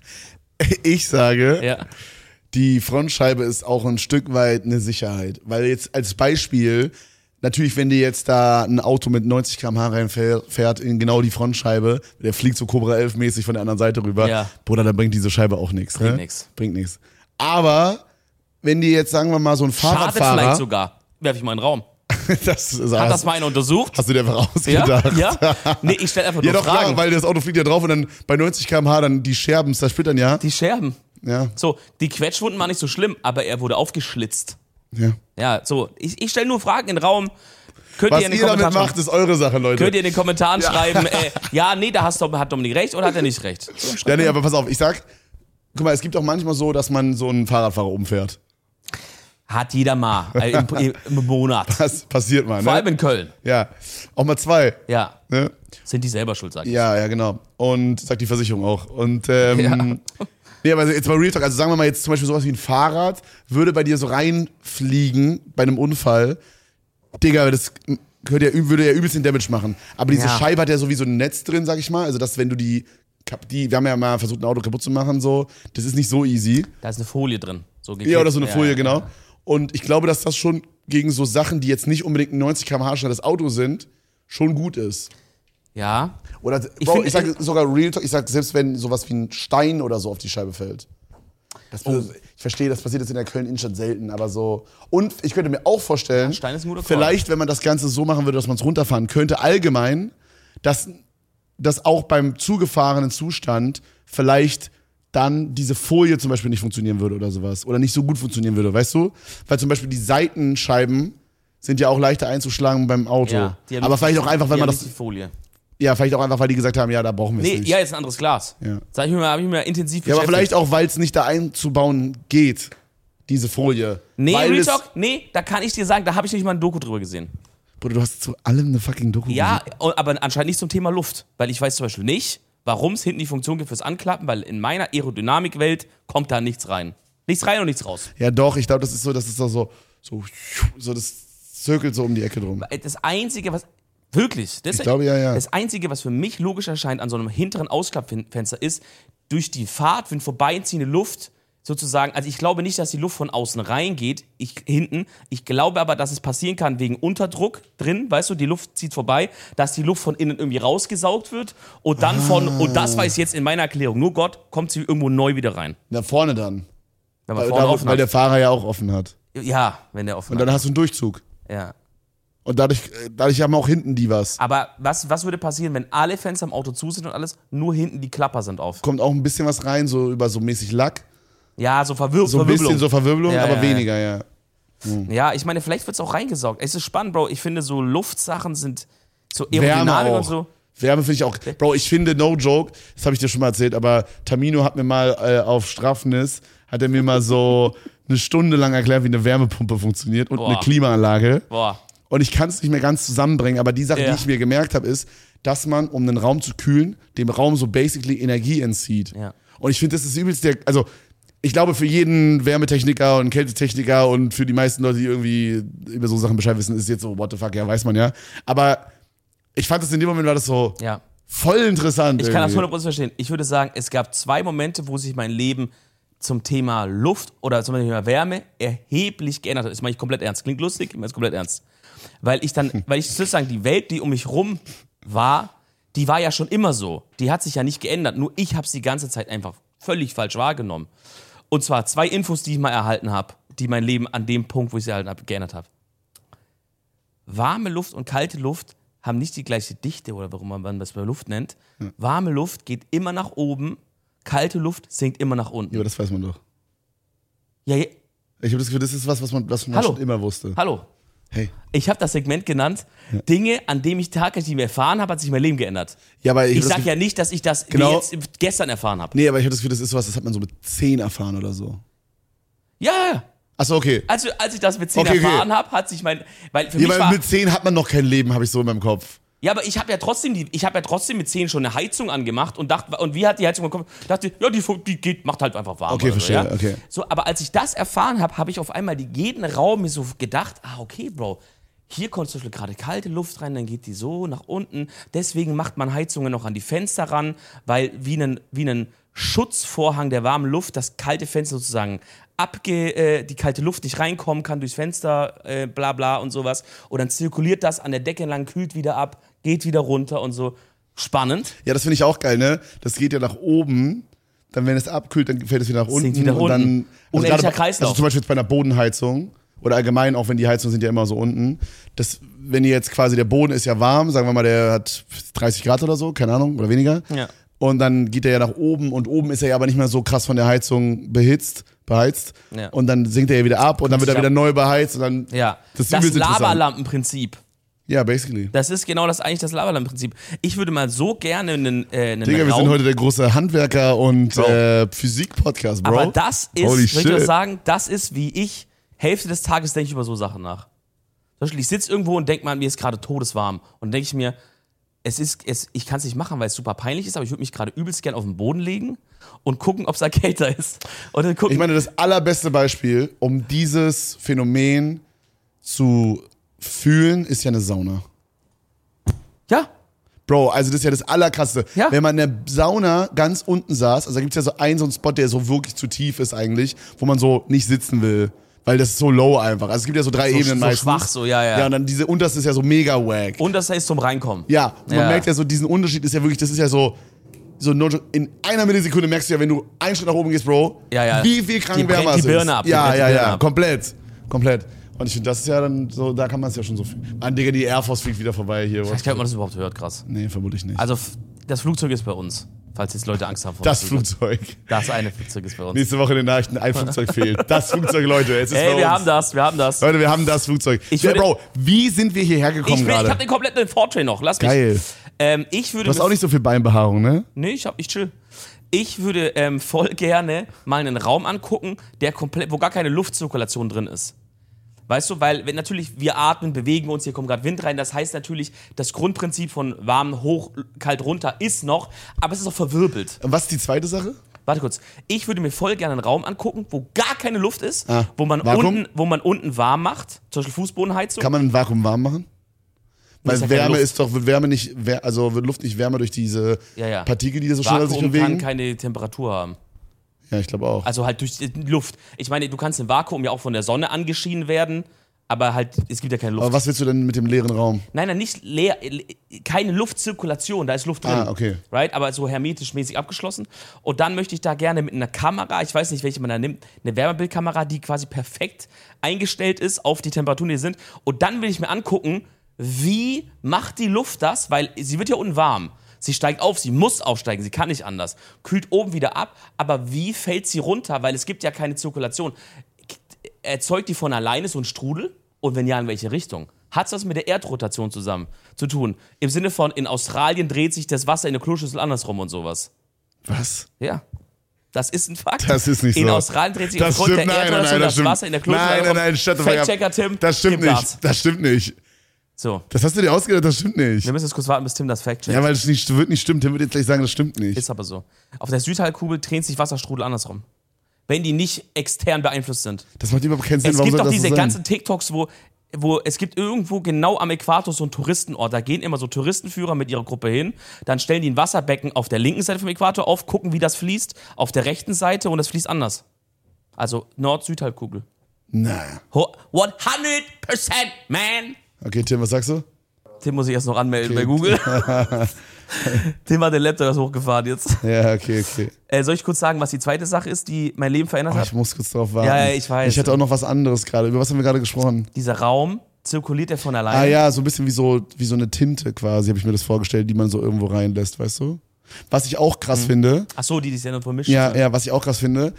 Ich sage, die Frontscheibe ist auch ein Stück weit eine Sicherheit. Weil jetzt als Beispiel, natürlich, wenn dir jetzt da ein Auto mit 90 km/h reinfährt in genau die Frontscheibe, der fliegt so Cobra 11 mäßig von der anderen Seite rüber, Bruder, dann bringt diese Scheibe auch nichts. Bringt nichts. Aber wenn dir jetzt, sagen wir mal, so ein Fahrradfahrer... Schadet vielleicht sogar. Werf ich mal in den Raum. Hat das mal einer untersucht? Hast du dir einfach ausgedacht? Ja? Nee, ich stell einfach nur Fragen. Klar, weil das Auto fliegt ja drauf und dann bei 90 km/h dann die Scherben zersplittern, ja? Die Scherben? Ja. So, die Quetschwunden waren nicht so schlimm, aber er wurde aufgeschlitzt. Ja. Ja, so, ich stelle nur Fragen in den Raum. Was ihr damit macht, ist eure Sache, Leute. Könnt ihr in den Kommentaren schreiben, hat Dominik recht oder hat er nicht recht? So, ja, nee, aber pass auf, ich sag, guck mal, es gibt auch manchmal so, dass man so einen Fahrradfahrer umfährt. Hat jeder mal im Monat. Das passiert mal, ne? Vor allem in Köln. Ja, auch mal 2. Ja. Ne? Sind die selber schuld, sag ich. Ja, genau. Und sagt die Versicherung auch. Und nee, aber jetzt mal Real Talk, also sagen wir mal jetzt zum Beispiel sowas wie ein Fahrrad würde bei dir so reinfliegen bei einem Unfall. Digga, das würde ja übelst den Damage machen. Aber diese Scheibe hat ja sowieso ein Netz drin, sag ich mal. Also dass wenn du wir haben ja mal versucht, ein Auto kaputt zu machen, so, das ist nicht so easy. Da ist eine Folie drin. So ja, oder so eine Folie, genau. Ja. Und ich glaube, dass das schon gegen so Sachen, die jetzt nicht unbedingt ein 90 km/h schnelles Auto sind, schon gut ist. Ja. Oder, Bro, ich sag sogar Real Talk, ich sag, selbst wenn sowas wie ein Stein oder so auf die Scheibe fällt. Ich verstehe, das passiert jetzt in der Köln-Innenstadt selten, aber so. Und ich könnte mir auch vorstellen, Stein ist ein guter vielleicht, wenn man das Ganze so machen würde, dass man es runterfahren könnte, allgemein, dass auch beim zugefahrenen Zustand vielleicht dann diese Folie zum Beispiel nicht funktionieren würde oder sowas. Oder nicht so gut funktionieren würde, weißt du? Weil zum Beispiel die Seitenscheiben sind ja auch leichter einzuschlagen beim Auto. Ja, aber vielleicht auch einfach, weil man das... Die Folie. Ja, vielleicht auch einfach, weil die gesagt haben, ja, da brauchen wir es nicht. Ja, jetzt ein anderes Glas. Ja. Habe ich mir intensiv beschäftigt. Ja, aber vielleicht auch, weil es nicht da einzubauen geht, diese Folie. Real Talk, da kann ich dir sagen, da habe ich nicht mal ein Doku drüber gesehen. Bruder, du hast zu allem eine fucking Doku gesehen. Ja, aber anscheinend nicht zum Thema Luft. Weil ich weiß zum Beispiel nicht, warum es hinten die Funktion gibt fürs Anklappen, weil in meiner Aerodynamikwelt kommt da nichts rein. Nichts rein und nichts raus. Ja doch, ich glaube, das ist so, das zirkelt so um die Ecke drum. Das Einzige, was... Wirklich. Ich glaube, ja. Das Einzige, was für mich logisch erscheint an so einem hinteren Ausklappfenster ist, durch die Fahrt, wenn vorbeiziehende Luft sozusagen, also ich glaube nicht, dass die Luft von außen reingeht, hinten. Ich glaube aber, dass es passieren kann wegen Unterdruck drin, weißt du, die Luft zieht vorbei, dass die Luft von innen irgendwie rausgesaugt wird und dann und das weiß jetzt in meiner Erklärung, nur Gott, kommt sie irgendwo neu wieder rein. Na, vorne dann. Wenn man vorne offen hat. Weil der Fahrer ja auch offen hat. Ja, wenn der offen hat. Und dann hast du einen Durchzug. Ja. Und dadurch haben auch hinten die was. Aber was würde passieren, wenn alle Fenster im Auto zu sind und alles, nur hinten die Klapper sind auf? Kommt auch ein bisschen was rein, so über so mäßig Lack. Ja, so Verwirbelung. So ein bisschen so Verwirbelung, ja, aber weniger, ja. Ja, ich meine, vielleicht wird es auch reingesaugt. Es ist spannend, Bro. Ich finde, so Luftsachen sind so Aerodynamik und so. Wärme finde ich auch. Bro, ich finde, no joke, das habe ich dir schon mal erzählt, aber Tamino hat mir mal auf Straffnis, hat er mir mal so eine Stunde lang erklärt, wie eine Wärmepumpe funktioniert und eine Klimaanlage. Boah. Und ich kann es nicht mehr ganz zusammenbringen, aber die Sache, die ich mir gemerkt habe, ist, dass man, um einen Raum zu kühlen, dem Raum so basically Energie entzieht. Ja. Und ich finde, das ist übelst also ich glaube, für jeden Wärmetechniker und Kältetechniker und für die meisten Leute, die irgendwie über so Sachen Bescheid wissen, ist jetzt so, what the fuck, ja, weiß man ja. Aber ich fand das in dem Moment, war das so voll interessant. Ich kann das 100% verstehen. Ich würde sagen, es gab 2 Momente, wo sich mein Leben zum Thema Luft oder zum Thema Wärme erheblich geändert hat. Das meine ich komplett ernst. Klingt lustig, ich meine es komplett ernst. Weil ich sozusagen die Welt, die um mich rum war, die war ja schon immer so. Die hat sich ja nicht geändert. Nur ich habe es die ganze Zeit einfach völlig falsch wahrgenommen. Und zwar 2 Infos, die ich mal erhalten habe, die mein Leben an dem Punkt, wo ich sie erhalten habe, geändert habe. Warme Luft und kalte Luft haben nicht die gleiche Dichte, oder warum man das bei Luft nennt. Warme Luft geht immer nach oben, kalte Luft sinkt immer nach unten. Ja, aber das weiß man doch. Ja. Ich habe das Gefühl, das ist was man schon immer wusste. Hallo. Hey. Ich habe das Segment genannt, Dinge, an denen ich tagtäglich erfahren habe, hat sich mein Leben geändert. Ja, aber ich sage ja nicht, dass ich das jetzt gestern erfahren habe. Nee, aber ich habe das Gefühl, das ist sowas, das hat man so mit 10 erfahren oder so. Ja. Achso, okay. Also, als ich das mit 10 erfahren habe, hat sich mein... Weil für mich weil mit 10 hat man noch kein Leben, habe ich so in meinem Kopf. Ja, aber ich habe ja trotzdem mit 10 schon eine Heizung angemacht und dachte, und wie hat die Heizung gekommen? Dachte, ja, die geht, macht halt einfach warm. Okay, verstehe, so, ja? Okay. So, aber als ich das erfahren habe, habe ich auf einmal jeden Raum mir so gedacht, okay, Bro, hier kommt zum Beispiel gerade kalte Luft rein, dann geht die so nach unten. Deswegen macht man Heizungen noch an die Fenster ran, weil wie einen Schutzvorhang der warmen Luft das kalte Fenster sozusagen die kalte Luft nicht reinkommen kann durchs Fenster, bla bla und sowas. Und dann zirkuliert das an der Decke entlang, kühlt wieder ab, geht wieder runter und so. Spannend. Ja, das finde ich auch geil, ne? Das geht ja nach oben, dann wenn es abkühlt, dann fällt es wieder nach unten. Sinkt wieder und dann unendlicher Kreislauf. Also zum Beispiel jetzt bei einer Bodenheizung oder allgemein, auch wenn die Heizungen sind ja immer so unten, wenn jetzt quasi der Boden ist ja warm, sagen wir mal, der hat 30 Grad oder so, keine Ahnung, oder weniger. Ja. Und dann geht er ja nach oben und oben ist er ja aber nicht mehr so krass von der Heizung beheizt. Ja. Und dann sinkt er ja wieder ab und dann wird er wieder neu beheizt. Und dann, das Lavalampenprinzip. Ja, basically. Das ist genau das Lavalampenprinzip. Ich würde mal so gerne einen Digga, wir sind heute der große Handwerker- und Physik-Podcast, Bro. Aber das ist, würde ich sagen, das ist, wie ich Hälfte des Tages denke ich über so Sachen nach. Zum Beispiel, ich sitze irgendwo und denke mal, mir ist gerade todeswarm. Und dann denke ich mir, ich kann es nicht machen, weil es super peinlich ist, aber ich würde mich gerade übelst gern auf den Boden legen und gucken, ob es da kälter ist. Und dann ich meine, das allerbeste Beispiel, um dieses Phänomen zu fühlen, ist ja eine Sauna. Ja. Bro, also das ist ja das Allerkrasseste. Ja. Wenn man in der Sauna ganz unten saß, also da gibt es ja so einen Spot, der so wirklich zu tief ist eigentlich, wo man so nicht sitzen will. Weil das ist so low einfach. Also es gibt ja so 3 Ebenen so meistens. Schwach, so, ja. Ja, und dann diese unterste ist ja so mega wack. Und das heißt zum Reinkommen. Ja, man merkt ja so, diesen Unterschied ist ja wirklich, das ist ja so in einer Millisekunde merkst du ja, wenn du einen Schritt nach oben gehst, Bro, wie viel krank wärmer es ist. Die Birne ab. Ja, komplett. Und ich finde, das ist ja dann so, da kann man es ja schon so viel. Mann, Digga, die Air Force fliegt wieder vorbei hier. Ich weiß gar nicht, ob man das überhaupt hört, krass. Nee, vermutlich nicht. Also, das Flugzeug ist bei uns. Falls jetzt Leute Angst haben vor das Flugzeug. Das eine Flugzeug ist bei uns. Nächste Woche in den Nachrichten, ein Flugzeug fehlt. Das Flugzeug, Leute, es ist bei uns. Wir haben das. Leute, wir haben das Flugzeug. Bro, wie sind wir hierher gekommen gerade? Ich hab den kompletten Vortrain noch, lass mich. Geil. Du hast auch nicht so viel Beinbehaarung, ne? Nee, ich chill. Ich würde voll gerne mal einen Raum angucken, wo gar keine Luftzirkulation drin ist. Weißt du, weil natürlich wir atmen, bewegen uns, hier kommt gerade Wind rein. Das heißt natürlich, das Grundprinzip von warm, hoch, kalt, runter ist noch, aber es ist auch verwirbelt. Und was ist die zweite Sache? Warte kurz. Ich würde mir voll gerne einen Raum angucken, wo gar keine Luft ist, wo man unten warm macht, zum Beispiel Fußbodenheizung. Kann man ein Vakuum warm machen? Weil Wärme ist doch, wird Luft nicht wärmer durch diese Partikel, die so schnell sich bewegen? Vakuum kann keine Temperatur haben. Ja, ich glaube auch. Also halt durch die Luft. Ich meine, du kannst im Vakuum ja auch von der Sonne angeschienen werden, aber halt, es gibt ja keine Luft. Aber was willst du denn mit dem leeren Raum? Nein, nicht leer, keine Luftzirkulation, da ist Luft drin. Okay. Right? Aber so hermetisch mäßig abgeschlossen. Und dann möchte ich da gerne mit einer Kamera, ich weiß nicht, welche man da nimmt, eine Wärmebildkamera, die quasi perfekt eingestellt ist auf die Temperaturen, die sind. Und dann will ich mir angucken, wie macht die Luft das? Weil sie wird ja unten warm. Sie steigt auf, sie muss aufsteigen, sie kann nicht anders. Kühlt oben wieder ab, aber wie fällt sie runter? Weil es gibt ja keine Zirkulation. Erzeugt die von alleine so einen Strudel? Und wenn ja, in welche Richtung? Hat es das mit der Erdrotation zu tun? Im Sinne von, in Australien dreht sich das Wasser in der Kloschüssel andersrum und sowas. Was? Ja. Das ist ein Fakt. Das ist nicht so. In Australien dreht sich aufgrund der Erdrotation das Wasser in der Kloschüssel. Nein, Fact-Checker Tim. Das stimmt nicht. Das stimmt nicht. So. Das hast du dir ausgedacht, das stimmt nicht. Wir müssen jetzt kurz warten, bis Tim das Fact-checkt. Ja, weil es wird nicht stimmen. Tim wird jetzt gleich sagen, das stimmt nicht. Ist aber so. Auf der Südhalbkugel drehen sich Wasserstrudel andersrum. Wenn die nicht extern beeinflusst sind. Das macht überhaupt keinen Sinn. Es Warum gibt soll doch das diese so ganzen TikToks, wo es gibt irgendwo genau am Äquator so einen Touristenort. Da gehen immer so Touristenführer mit ihrer Gruppe hin. Dann stellen die ein Wasserbecken auf der linken Seite vom Äquator auf, gucken, wie das fließt, auf der rechten Seite und es fließt anders. Also Nord-Südhalbkugel. Na. 100%, man! Okay, Tim, was sagst du? Tim muss ich erst noch anmelden bei Google. Tim hat den Laptop erst hochgefahren jetzt. Ja, okay. Soll ich kurz sagen, was die zweite Sache ist, die mein Leben verändert hat? Ich muss kurz drauf warten. Ja, ich weiß. Ich hatte auch noch was anderes gerade. Über was haben wir gerade gesprochen? Dieser Raum zirkuliert ja von alleine. Ja, so ein bisschen wie so eine Tinte quasi, habe ich mir das vorgestellt, die man so irgendwo reinlässt, weißt du? Was ich auch krass finde. Ach so, die sich ja nur vermischen. Ja, was ich auch krass finde,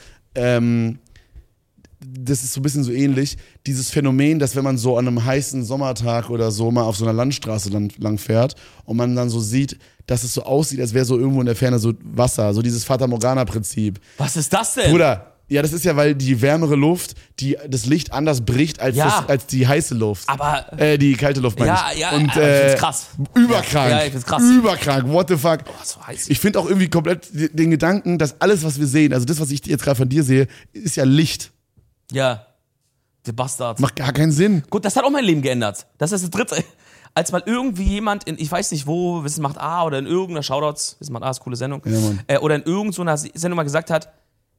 das ist so ein bisschen so ähnlich, dieses Phänomen, dass wenn man so an einem heißen Sommertag oder so mal auf so einer Landstraße lang fährt und man dann so sieht, dass es so aussieht, als wäre so irgendwo in der Ferne so Wasser, so dieses Fata Morgana-Prinzip. Was ist das denn? Bruder, ja, das ist ja, weil die wärmere Luft das Licht anders bricht als die heiße Luft. Aber die kalte Luft, meine ich. Ja, und, ich find's krass. Überkrank. Ja, ich find's krass. Überkrank, what the fuck. Oh, so heiß. Ich finde auch irgendwie komplett den Gedanken, dass alles, was wir sehen, also das, was ich jetzt gerade von dir sehe, ist ja Licht. Ja, der Bastard. Macht gar keinen Sinn. Gut, das hat auch mein Leben geändert. Das ist das Dritte. Als mal irgendwie jemand ich weiß nicht wo, Wissen macht A oder in irgendeiner Shoutouts, Wissen macht A ist eine coole Sendung, oder in irgendeiner Sendung mal gesagt hat,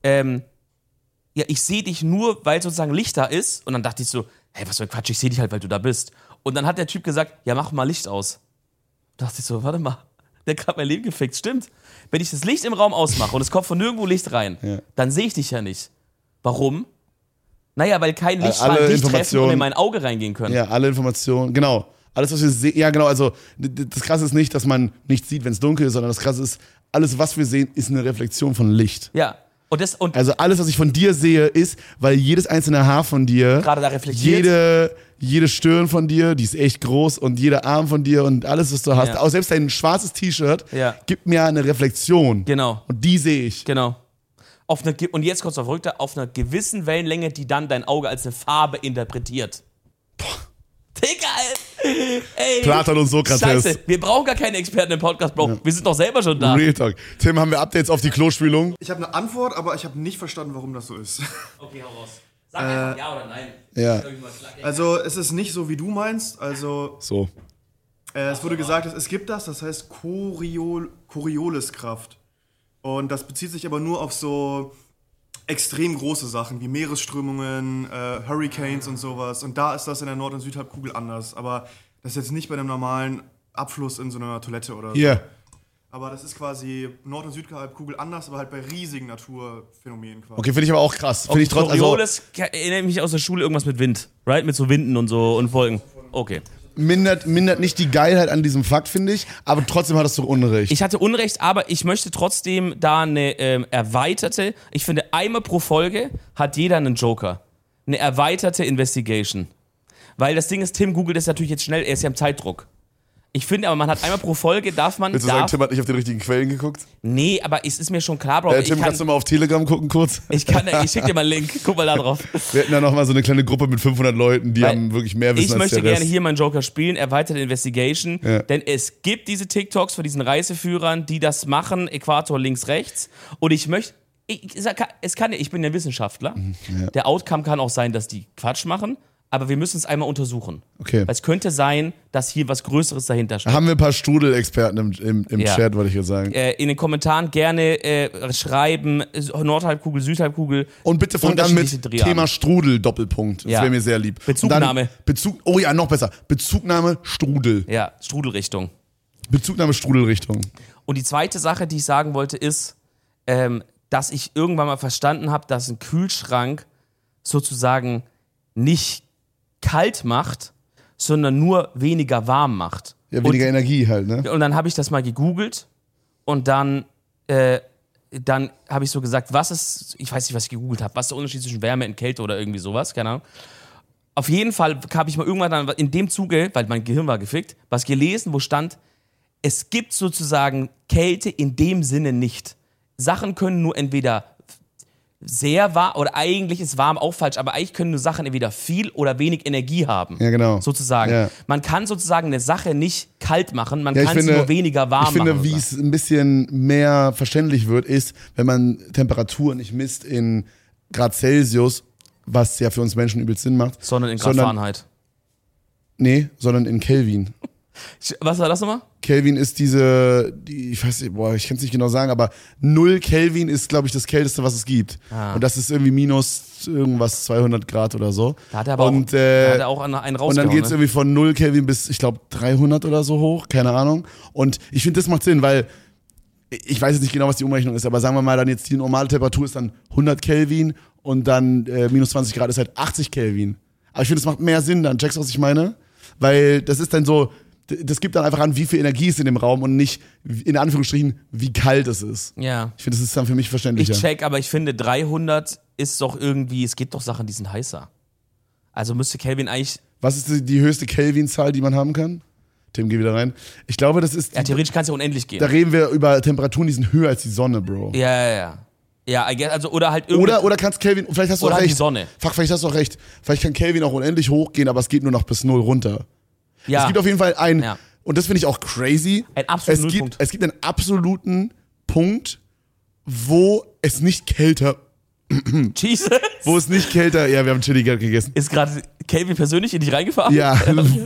ja, ich sehe dich nur, weil sozusagen Licht da ist. Und dann dachte ich so, hey, was für ein Quatsch, ich sehe dich halt, weil du da bist. Und dann hat der Typ gesagt, ja, mach mal Licht aus. Da dachte ich so, warte mal, der hat mein Leben gefickt, stimmt. Wenn ich das Licht im Raum ausmache und es kommt von nirgendwo Licht rein, dann sehe ich dich ja nicht. Warum? Naja, weil kein Lichtstrahl dich treffen und in mein Auge reingehen können. Ja, alle Informationen, genau. Alles, was wir sehen, ja genau, also das Krasse ist nicht, dass man nichts sieht, wenn es dunkel ist, sondern das Krasse ist, alles, was wir sehen, ist eine Reflexion von Licht. Ja. Also alles, was ich von dir sehe, ist, weil jedes einzelne Haar von dir, gerade da reflektiert, jede Stirn von dir, die ist echt groß und jeder Arm von dir und alles, was du hast, auch selbst dein schwarzes T-Shirt, gibt mir eine Reflexion. Genau. Und die sehe ich. Genau. Und jetzt kommt's auf Verrückte, auf einer gewissen Wellenlänge, die dann dein Auge als eine Farbe interpretiert. Boah. Digga, ey. Platon und Sokrates. Scheiße, wir brauchen gar keine Experten im Podcast, Bro. Ja. Wir sind doch selber schon da. Real Talk. Tim, haben wir Updates auf die Klospülung? Ich habe eine Antwort, aber ich habe nicht verstanden, warum das so ist. Okay, hau raus. Sag einfach ja oder nein. Ja. Also, es ist nicht so, wie du meinst. Also, so. Es wurde gesagt, es gibt das heißt Corioliskraft. Und das bezieht sich aber nur auf so extrem große Sachen wie Meeresströmungen, Hurricanes und sowas. Und da ist das in der Nord- und Südhalbkugel anders. Aber das ist jetzt nicht bei einem normalen Abfluss in so einer Toilette oder so. Yeah. Aber das ist quasi Nord- und Südhalbkugel anders, aber halt bei riesigen Naturphänomenen quasi. Okay, finde ich aber auch krass. Finde ich trotzdem. Coriolis erinnert mich aus der Schule irgendwas mit Wind, right? Mit so Winden und so und Wolken. Okay. Mindert nicht die Geilheit an diesem Fakt, finde ich, aber trotzdem hattest du Unrecht. Ich hatte Unrecht, aber ich möchte trotzdem da eine erweiterte, ich finde, einmal pro Folge hat jeder einen Joker. Eine erweiterte Investigation. Weil das Ding ist, Tim googelt das natürlich jetzt schnell, er ist ja im Zeitdruck. Ich finde aber, man hat einmal pro Folge, Willst du sagen, Tim hat nicht auf die richtigen Quellen geguckt? Nee, aber es ist mir schon klar, Bro. Tim, kannst du mal auf Telegram gucken kurz? Ich schick dir mal einen Link, guck mal da drauf. Wir hätten da nochmal so eine kleine Gruppe mit 500 Leuten, die haben wirklich mehr Wissen als der Rest. Ich möchte gerne hier meinen Joker spielen, erweiterte Investigation, denn es gibt diese TikToks von diesen Reiseführern, die das machen, Äquator links, rechts, und ich bin ja Wissenschaftler, der Outcome kann auch sein, dass die Quatsch machen, aber wir müssen es einmal untersuchen. Okay. Weil es könnte sein, dass hier was Größeres dahinter steht. Haben wir ein paar Strudel-Experten im Chat, wollte ich jetzt sagen. In den Kommentaren gerne schreiben, Nordhalbkugel, Südhalbkugel. Und bitte fangt an mit Thema Strudel, Doppelpunkt. Das wäre mir sehr lieb. Bezugnahme. Oh ja, noch besser. Bezugnahme Strudel. Ja, Strudelrichtung. Bezugnahme Strudelrichtung. Und die zweite Sache, die ich sagen wollte, ist, dass ich irgendwann mal verstanden habe, dass ein Kühlschrank sozusagen nicht kalt macht, sondern nur weniger warm macht. Ja, weniger Energie halt, ne? Und dann habe ich das mal gegoogelt und dann habe ich so gesagt, ich weiß nicht, was ich gegoogelt habe, was ist der Unterschied zwischen Wärme und Kälte oder irgendwie sowas, keine Ahnung. Auf jeden Fall habe ich mal irgendwann dann in dem Zuge, weil mein Gehirn war gefickt, was gelesen, wo stand, es gibt sozusagen Kälte in dem Sinne nicht. Sachen können nur entweder sehr warm, oder eigentlich ist warm auch falsch, aber eigentlich können nur Sachen entweder viel oder wenig Energie haben. Ja, genau. Sozusagen. Ja. Man kann sozusagen eine Sache nicht kalt machen, man kann sie nur weniger warm machen. Ich finde, wie es ein bisschen mehr verständlich wird, ist, wenn man Temperatur nicht misst in Grad Celsius, was ja für uns Menschen übelst Sinn macht. Sondern in Grad Fahrenheit. Nee, sondern in Kelvin. Was war das nochmal? Kelvin ist ich weiß nicht, ich kann es nicht genau sagen, aber 0 Kelvin ist, glaube ich, das Kälteste, was es gibt. Und das ist irgendwie minus irgendwas 200 Grad oder so. Da hat er aber auch einen rausgehauen. Und dann geht es irgendwie von 0 Kelvin bis, ich glaube, 300 oder so hoch, keine Ahnung. Und ich finde, das macht Sinn, weil ich weiß jetzt nicht genau, was die Umrechnung ist, aber sagen wir mal, dann jetzt die normale Temperatur ist dann 100 Kelvin und dann minus 20 Grad ist halt 80 Kelvin. Aber ich finde, das macht mehr Sinn dann. Checkst du, was ich meine? Weil das ist dann so, das gibt dann einfach an, wie viel Energie ist in dem Raum und nicht, in Anführungsstrichen, wie kalt es ist. Ja. Ich finde, das ist dann für mich verständlicher. Ich check, aber ich finde 300 ist doch irgendwie, es gibt doch Sachen, die sind heißer. Also müsste Kelvin eigentlich... Was ist die höchste Kelvin-Zahl, die man haben kann? Tim, geh wieder rein. Ich glaube, das ist... Ja, theoretisch kann es ja unendlich gehen. Da reden wir über Temperaturen, die sind höher als die Sonne, Bro. Ja. Ja, I guess, also, oder halt irgendwie... Oder kannst Kelvin... Vielleicht hast du oder auch halt recht. die Sonne. Fuck, vielleicht hast du auch recht. Vielleicht kann Kelvin auch unendlich hochgehen, aber es geht nur noch bis 0 runter. Ja. Es gibt auf jeden Fall einen... Ja. Und das finde ich auch crazy. Ein absoluter Nullpunkt. Es gibt einen absoluten Punkt, wo es nicht kälter... Jesus. Wo es nicht kälter... Ja, wir haben Chili gegessen. Ist gerade Kelvin persönlich in dich reingefahren? Ja.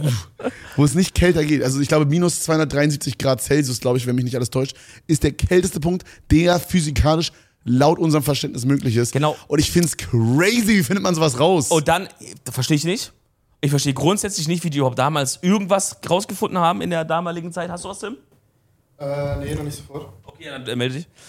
Wo es nicht kälter geht. Also ich glaube, minus 273 Grad Celsius, glaube ich, wenn mich nicht alles täuscht, ist der kälteste Punkt, der physikalisch laut unserem Verständnis möglich ist. Genau. Und ich finde es crazy. Wie findet man sowas raus? Und dann, verstehe ich nicht. Ich verstehe grundsätzlich nicht, wie die überhaupt damals irgendwas rausgefunden haben in der damaligen Zeit. Hast du was, Tim? Nee, noch nicht sofort. Okay, dann melde dich.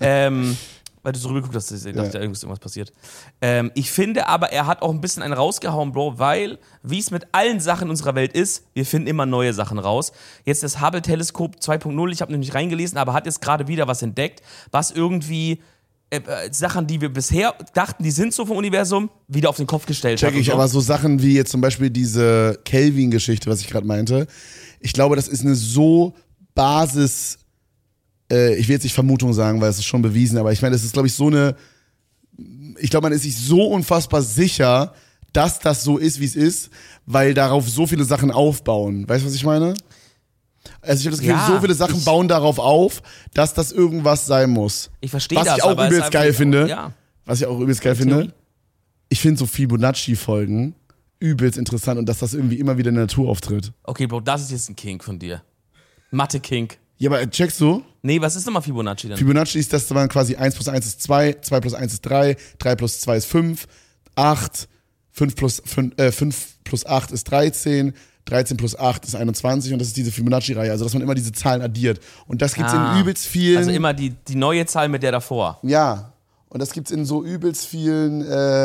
Weil du so rübergeguckt hast, ich dachte, irgendwas passiert. Ich finde aber, er hat auch ein bisschen einen rausgehauen, Bro, weil, wie es mit allen Sachen unserer Welt ist, wir finden immer neue Sachen raus. Jetzt das Hubble-Teleskop 2.0, ich habe nämlich reingelesen, aber hat jetzt gerade wieder was entdeckt, was irgendwie Sachen, die wir bisher dachten, die sind so vom Universum, wieder auf den Kopf gestellt hat. Check ich, aber so Sachen wie jetzt zum Beispiel diese Kelvin-Geschichte, was ich gerade meinte, ich glaube, das ist eine so Basis, ich will jetzt nicht Vermutung sagen, weil es ist schon bewiesen, aber ich meine, das ist, glaube ich, ich glaube, man ist sich so unfassbar sicher, dass das so ist, wie es ist, weil darauf so viele Sachen aufbauen. Weißt du, was ich meine? Also ich habe das Gefühl, so viele Sachen bauen darauf auf, dass das irgendwas sein muss. Ich verstehe das, was ich auch aber übelst geil finde. Ja. Was ich auch übelst geil finde. Ich finde so Fibonacci-Folgen übelst interessant und dass das irgendwie immer wieder in der Natur auftritt. Okay, Bro, das ist jetzt ein Kink von dir. Mathe-Kink. Ja, aber checkst du? Nee, was ist nochmal Fibonacci denn? Fibonacci ist, dass man quasi 1 plus 1 ist 2, 2 plus 1 ist 3, 3 plus 2 ist 5, 8, 5 plus 8 ist 13, 13 plus 8 ist 21 und das ist diese Fibonacci-Reihe, also dass man immer diese Zahlen addiert. Und das gibt's in übelst vielen... Also immer die neue Zahl mit der davor. Ja, und das gibt's in so übelst vielen,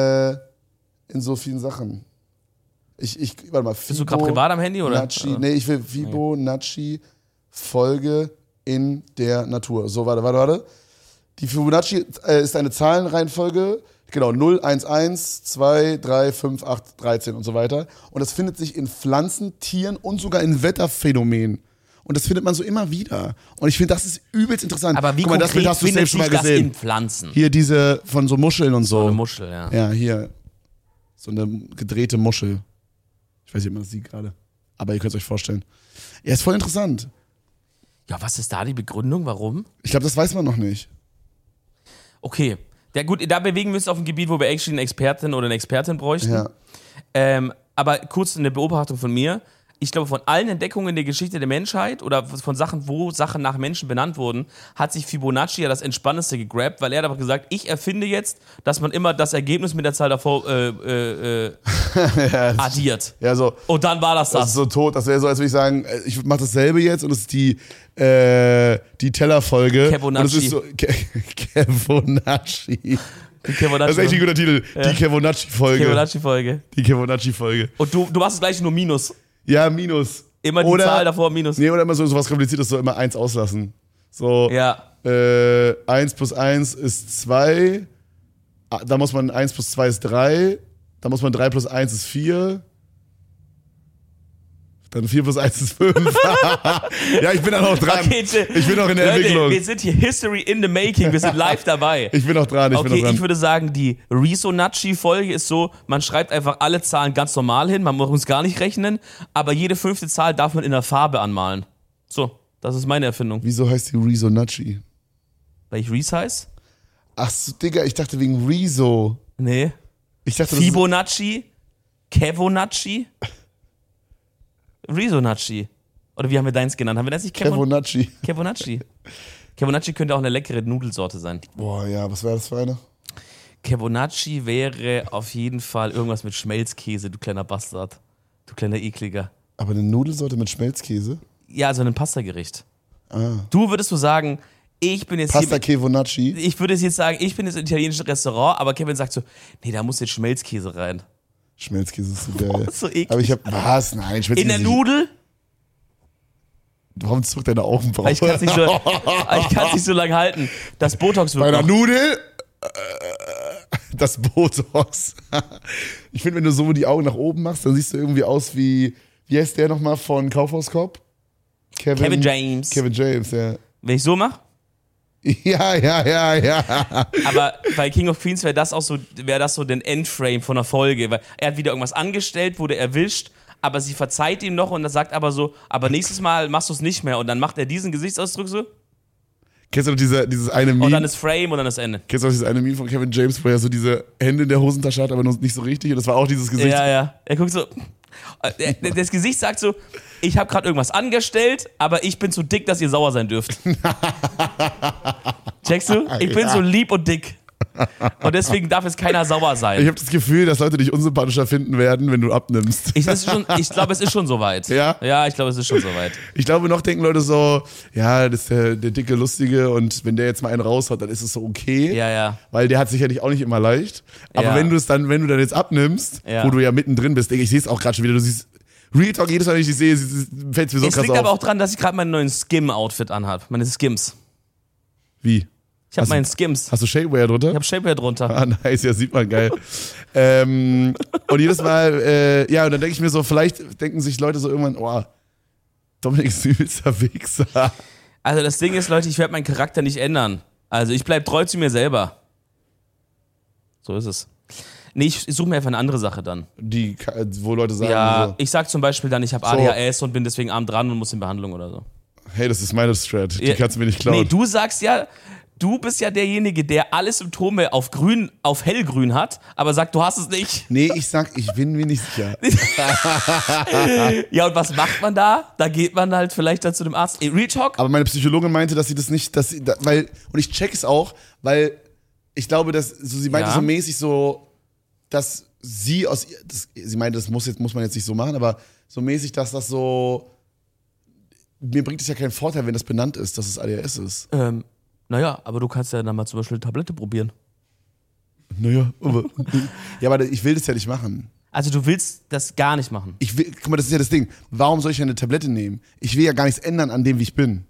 Sachen. Warte mal, Bist du gerade privat am Handy, oder? Nee, ich will Fibonacci-Folge in der Natur. So, warte. Die Fibonacci ist eine Zahlenreihenfolge, genau, 0, 1, 1, 2, 3, 5, 8, 13 und so weiter. Und das findet sich in Pflanzen, Tieren und sogar in Wetterphänomenen. Und das findet man so immer wieder. Und ich finde, das ist übelst interessant. Aber wie konkret konkret hast du findet schon mal sich das gesehen. in Pflanzen? Hier diese von so Muscheln und so. So eine Muschel, ja. Ja, hier. So eine gedrehte Muschel. Ich weiß nicht, ob man das sieht gerade. Aber ihr könnt es euch vorstellen. Ja, ist voll interessant. Ja, was ist da die Begründung? Warum? Ich glaube, das weiß man noch nicht. Okay. Ja gut, da bewegen wir uns auf ein Gebiet, wo wir actually eine Expertin oder eine Expertin bräuchten. Ja. Aber kurz eine Beobachtung von mir. Ich glaube, von allen Entdeckungen in der Geschichte der Menschheit oder von Sachen, wo Sachen nach Menschen benannt wurden, hat sich Fibonacci ja das Entspannendste gegrabt, weil er hat aber gesagt, ich erfinde jetzt, dass man immer das Ergebnis mit der Zahl davor addiert. Ja, so. Und dann war das. Das ist so tot. Das wäre so, als würde ich sagen, ich mache dasselbe jetzt und es ist die Tellerfolge. Kevonacci. Und es ist so, Kevonacci. Das ist echt ein guter Titel. Ja. Die Kevonacci-Folge. Kevonacci-Folge. Die Kevonacci-Folge. Und du machst es gleich nur Minus. Ja, Minus. Immer die Zahl davor Minus. Nee, oder immer so was Kompliziertes, so immer 1 auslassen. So, ja. 1 plus 1 ist 2. Da muss man 1 plus 2 ist 3. Da muss man 3 plus 1 ist 4. Dann 4 plus 1 ist 5. Ja, ich bin da noch dran. Okay, ich bin noch in der Entwicklung. Wir sind hier History in the Making. Wir sind live dabei. Ich bin noch dran. Ich würde sagen, die Risonacci-Folge ist so, man schreibt einfach alle Zahlen ganz normal hin, man muss gar nicht rechnen, aber jede 5. Zahl darf man in der Farbe anmalen. So, das ist meine Erfindung. Wieso heißt die Risonacci? Weil ich Reese heiß? Ach so, Digga, ich dachte wegen Rezo. Nee. Ich dachte, Fibonacci? Kevonacci? Risonacci. Oder wie haben wir deins genannt? Haben wir das nicht Kevonacci. Kevonacci. Kevonacci könnte auch eine leckere Nudelsorte sein. Boah, ja, was wäre das für eine? Kevonacci wäre auf jeden Fall irgendwas mit Schmelzkäse, du kleiner Bastard. Du kleiner Ekliger. Aber eine Nudelsorte mit Schmelzkäse? Ja, also ein Pastagericht. Ah. Würdest du sagen, ich bin jetzt Pasta Kevonacci? Ich würde jetzt sagen, ich bin jetzt im italienischen Restaurant, aber Kevin sagt so, nee, da muss jetzt Schmelzkäse rein. Schmelzkäse ist so geil. So eklig. Aber ich hab, was? Nein, Schmelzkäse. In der Nudel? Warum zuckt deine Augenbrauen? Ich kann es nicht so lange halten. Das Botox wird bei der noch. Nudel? Das Botox. Ich finde, wenn du so die Augen nach oben machst, dann siehst du irgendwie aus wie heißt der nochmal von Kaufhauskopf? Kevin James. Kevin James, ja. Wenn ich so mache? Ja. Aber bei King of Queens wäre das so den Endframe von einer Folge, weil er hat wieder irgendwas angestellt, wurde erwischt, aber sie verzeiht ihm noch und er sagt aber so, aber nächstes Mal machst du es nicht mehr und dann macht er diesen Gesichtsausdruck so. Kennst du noch dieses eine Meme? Und dann ist Frame und dann ist Ende. Kennst du noch dieses eine Meme von Kevin James, wo er so diese Hände in der Hosentasche hat, aber noch nicht so richtig und das war auch dieses Gesicht. Ja. Er guckt so, das Gesicht sagt so, ich habe gerade irgendwas angestellt, aber ich bin zu dick, dass ihr sauer sein dürft. Checkst du? Ich bin so lieb und dick. Und deswegen darf es keiner sauer sein. Ich habe das Gefühl, dass Leute dich unsympathischer finden werden, wenn du abnimmst. Ich glaube, es ist schon soweit. Ja? Ja, ich glaube, es ist schon soweit. Ich glaube, noch denken Leute so, ja, das ist der dicke Lustige und wenn der jetzt mal einen raushaut, dann ist es so okay. Ja. Weil der hat sicherlich auch nicht immer leicht. Aber Ja. wenn du dann jetzt abnimmst, Ja. wo du ja mittendrin bist, ich sehe es auch gerade schon wieder, du siehst Real Talk, jedes Mal, wenn ich dich sehe, fällt es mir so Es krass liegt aber auf. auch dran, dass ich gerade meinen neuen Skim-Outfit anhabe. Meine Skims. Wie? Ich habe meinen Skims. Hast du Shapewear drunter? Ich habe Shapewear drunter. Ah, nice, ja, sieht man geil. Und jedes Mal, und dann denke ich mir so, vielleicht denken sich Leute so irgendwann, oh, Dominik ist ein übelster Wichser. Also das Ding ist, Leute, ich werde meinen Charakter nicht ändern. Also ich bleibe treu zu mir selber. So ist es. Nee, ich suche mir einfach eine andere Sache dann. Wo Leute sagen Ja, so, ich sag zum Beispiel dann, ich habe ADHS und bin deswegen arm dran und muss in Behandlung oder so. hey, das ist meine Strat, die kannst du mir nicht klauen. Nee, du sagst ja, Du bist ja derjenige, der alle Symptome auf hellgrün hat, aber sagt, du hast es nicht. Nee, ich bin mir nicht sicher. Ja, und was macht man da? Da geht man halt vielleicht dann zu dem Arzt. Real Talk? Aber meine Psychologin meinte, dass sie das nicht, und ich check es auch, weil ich glaube, dass sie meinte so mäßig so, dass sie sie meinte, das muss man jetzt nicht so machen, aber so mäßig, dass das so, mir bringt es ja keinen Vorteil, wenn das benannt ist, dass es ADHS ist. Naja, aber du kannst ja dann mal zum Beispiel eine Tablette probieren. Naja, aber ich will das ja nicht machen. Also du willst das gar nicht machen? Guck mal, das ist ja das Ding. Warum soll ich eine Tablette nehmen? Ich will ja gar nichts ändern an dem, wie ich bin.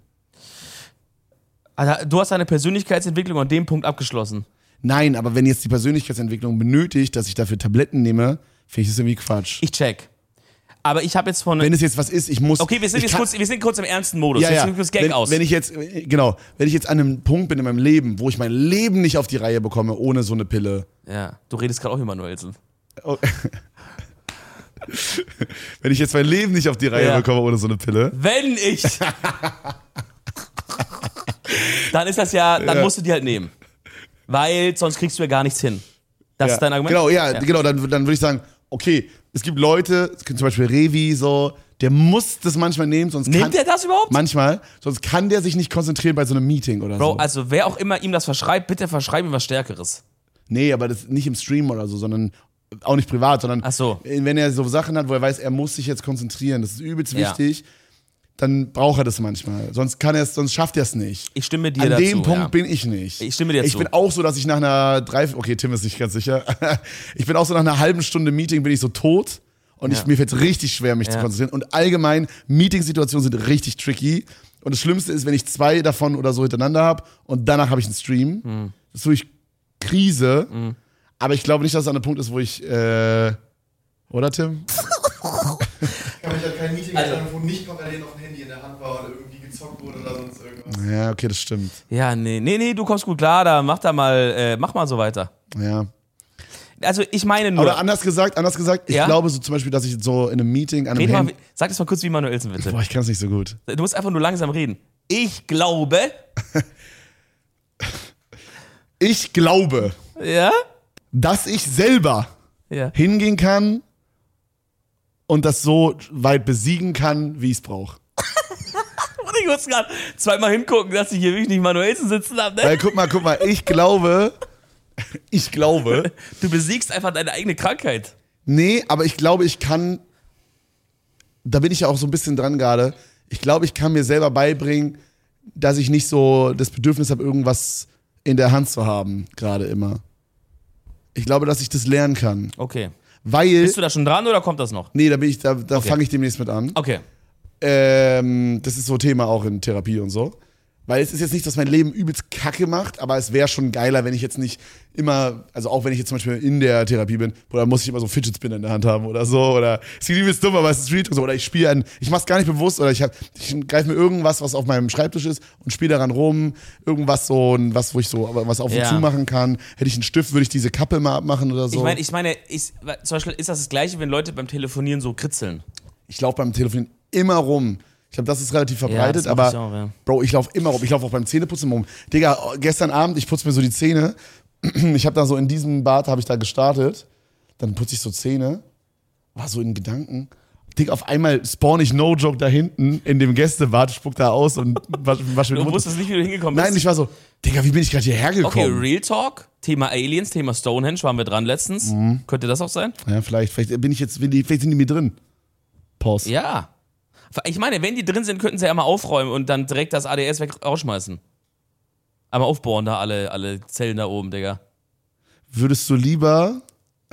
Also du hast deine Persönlichkeitsentwicklung an dem Punkt abgeschlossen. Nein, aber wenn jetzt die Persönlichkeitsentwicklung benötigt, dass ich dafür Tabletten nehme, finde ich das irgendwie Quatsch. Ich check. Aber ich habe jetzt Wenn es jetzt was ist, ich muss... Okay, wir sind kurz im ernsten Modus. Ja, ja. Jetzt das Gag aus. Wenn ich jetzt an einem Punkt bin in meinem Leben, wo ich mein Leben nicht auf die Reihe bekomme, ohne so eine Pille. Ja, du redest gerade auch über Manuelsen. Okay. Wenn ich jetzt mein Leben nicht auf die Reihe bekomme, ohne so eine Pille. Wenn ich... dann ist das dann musst du die halt nehmen. Weil sonst kriegst du ja gar nichts hin. Das ist dein Argument? Genau, dann würde ich sagen, okay, es gibt Leute, zum Beispiel Revi, so, der muss das manchmal nehmen, sonst Nimmt der das überhaupt? Manchmal, sonst kann der sich nicht konzentrieren bei so einem Meeting oder so. Bro, also wer auch immer ihm das verschreibt, bitte verschreib ihm was Stärkeres. Nee, aber das nicht im Stream oder so, sondern auch nicht privat, sondern wenn er so Sachen hat, wo er weiß, er muss sich jetzt konzentrieren, das ist übelst wichtig, dann braucht er das manchmal. Sonst schafft er es nicht. Ich stimme dir dazu. An dem Punkt bin ich nicht. Ich stimme dir Ich bin auch so, dass ich nach einer okay, Tim ist nicht ganz sicher. Ich bin auch so nach einer halben Stunde Meeting bin ich so tot und mir fällt es richtig schwer, mich zu konzentrieren. Und allgemein, Meetingsituationen sind richtig tricky. Und das Schlimmste ist, wenn ich 2 davon oder so hintereinander habe und danach habe ich einen Stream. Das ist wirklich Krise. Aber ich glaube nicht, dass es an einem Punkt ist, wo ich, oder Tim? Ich kann mich an kein Meeting erinnern, wo nicht parallel noch ein Handy in der Hand war und irgendwie gezockt wurde oder sonst irgendwas. Ja, okay, das stimmt. Ja, nee, du kommst gut klar, da mach mal so weiter. Ja. Also ich meine nur... Oder anders gesagt, ich glaube so zum Beispiel, dass ich so in einem Meeting an einem sag das mal kurz wie Manuelsen, bitte. Boah, ich kann es nicht so gut. Du musst einfach nur langsam reden. Ich glaube... Ja? Dass ich selber hingehen kann und das so weit besiegen kann, wie ich es brauche. Ich muss gerade zweimal hingucken, dass ich hier wirklich nicht Manuelsen sitzen habe. Ne? Weil guck mal, ich glaube... Du besiegst einfach deine eigene Krankheit. Nee, aber ich glaube, ich kann... Da bin ich ja auch so ein bisschen dran gerade. Ich glaube, ich kann mir selber beibringen, dass ich nicht so das Bedürfnis habe, irgendwas in der Hand zu haben, gerade immer. Ich glaube, dass ich das lernen kann. Okay. Weil... Bist du da schon dran oder kommt das noch? Nee, da fange ich demnächst mit an. Okay. Das ist so Thema auch in Therapie und so. Weil es ist jetzt nicht, dass mein Leben übelst kacke macht, aber es wäre schon geiler, wenn ich jetzt nicht immer, also auch wenn ich jetzt zum Beispiel in der Therapie bin, oder muss ich immer so Fidget Spinner in der Hand haben oder so, oder es ist übelst dumm, aber es ist Street und so, oder ich mach's gar nicht bewusst, oder ich greife mir irgendwas, was auf meinem Schreibtisch ist und spiele daran rum, irgendwas so, wo ich so was auf und zu machen kann. Hätte ich einen Stift, würde ich diese Kappe mal abmachen oder so. Ich meine, zum Beispiel ist das Gleiche, wenn Leute beim Telefonieren so kritzeln. Ich laufe beim Telefonieren immer rum. Ich glaube, das ist relativ verbreitet, aber Bro, ich laufe immer rum. Ich laufe auch beim Zähneputzen rum. Digga, gestern Abend, ich putze mir so die Zähne. Ich habe da so in diesem Bad, habe ich da gestartet. Dann putze ich so Zähne. War so in Gedanken. Digga, auf einmal spawn ich no joke da hinten in dem Gästebad, spuck da aus und wasch mit Du wusstest nicht, wie du hingekommen bist? Nein, ich war so, Digga, wie bin ich gerade hierher gekommen? Okay, Real Talk, Thema Aliens, Thema Stonehenge, waren wir dran letztens. Könnte das auch sein? Ja, vielleicht sind die mir drin. Pause. Ja. Ich meine, wenn die drin sind, könnten sie ja mal aufräumen und dann direkt das ADS rausschmeißen. Einmal aufbohren da alle Zellen da oben, Digga. Würdest du lieber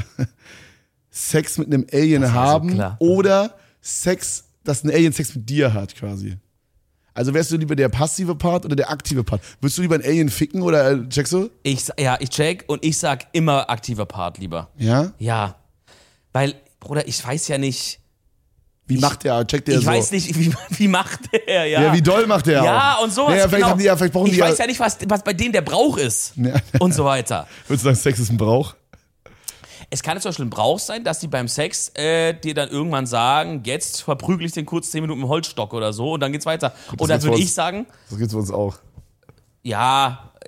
Sex mit einem Alien haben oder dass ein Alien Sex mit dir hat quasi? Also wärst du lieber der passive Part oder der aktive Part? Würdest du lieber ein Alien ficken oder checkst du? Ich check und ich sag immer aktiver Part lieber. Ja? Ja. Weil, Bruder, ich weiß ja nicht... Wie macht der? Checkt der so? Ich weiß nicht, wie macht der, ja. Ja, wie doll macht der ja, auch? Und sowas, ja, vielleicht brauchen ich weiß ja nicht, was bei denen der Brauch ist. Ja. Und so weiter. Würdest du sagen, Sex ist ein Brauch? Es kann zum Beispiel ein Brauch sein, dass die beim Sex dir dann irgendwann sagen, jetzt verprügel ich den kurz 10 Minuten im Holzstock oder so und dann geht's weiter. Und dann würde ich sagen... Das geht's für uns auch. Ja,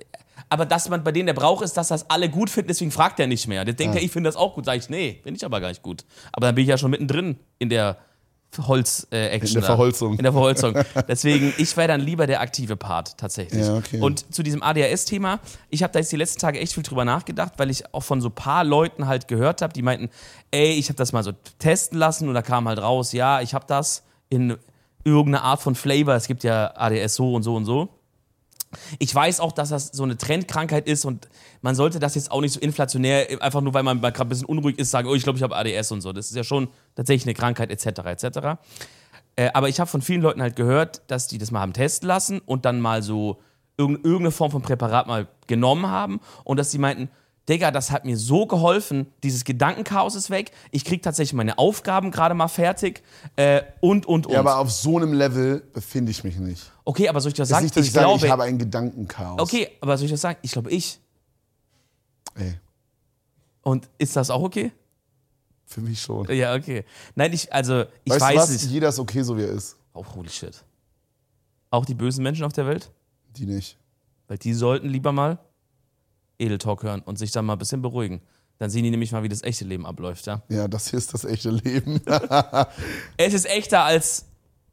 aber dass man bei denen der Brauch ist, dass das alle gut finden, deswegen fragt er nicht mehr. Der denkt ja, ich finde das auch gut. Sag ich, nee, finde ich aber gar nicht gut. Aber dann bin ich ja schon mittendrin in der Holz-Action. In der Verholzung. In der Verholzung. Deswegen, ich wäre dann lieber der aktive Part, tatsächlich. Ja, okay. Und zu diesem ADHS-Thema, ich habe da jetzt die letzten Tage echt viel drüber nachgedacht, weil ich auch von so ein paar Leuten halt gehört habe, die meinten, ey, ich habe das mal so testen lassen und da kam halt raus, ja, ich habe das in irgendeiner Art von Flavor, es gibt ja ADHS so und so und so. Ich weiß auch, dass das so eine Trendkrankheit ist und man sollte das jetzt auch nicht so inflationär, einfach nur weil man gerade ein bisschen unruhig ist, sagen, oh, ich glaube, ich habe ADS und so. Das ist ja schon tatsächlich eine Krankheit etc. etc. Aber ich habe von vielen Leuten halt gehört, dass die das mal haben testen lassen und dann mal so irgendeine Form von Präparat mal genommen haben und dass die meinten, Digga, das hat mir so geholfen, dieses Gedankenchaos ist weg, ich kriege tatsächlich meine Aufgaben gerade mal fertig und. Ja, aber auf so einem Level befinde ich mich nicht. Okay, aber soll ich das sagen? Nicht, dass ich sage, ich habe ein Gedankenchaos. Okay, aber soll ich das sagen? Ich glaube, Ey. Und ist das auch okay? Für mich schon. Ja, okay. Nein, ich weißt weiß du was? nicht. Jeder ist okay, so wie er ist. Oh, holy shit. Auch die bösen Menschen auf der Welt? Die nicht. Weil die sollten lieber mal Edeltalk hören und sich dann mal ein bisschen beruhigen. Dann sehen die nämlich mal, wie das echte Leben abläuft, ja? Ja, das hier ist das echte Leben. Es ist echter als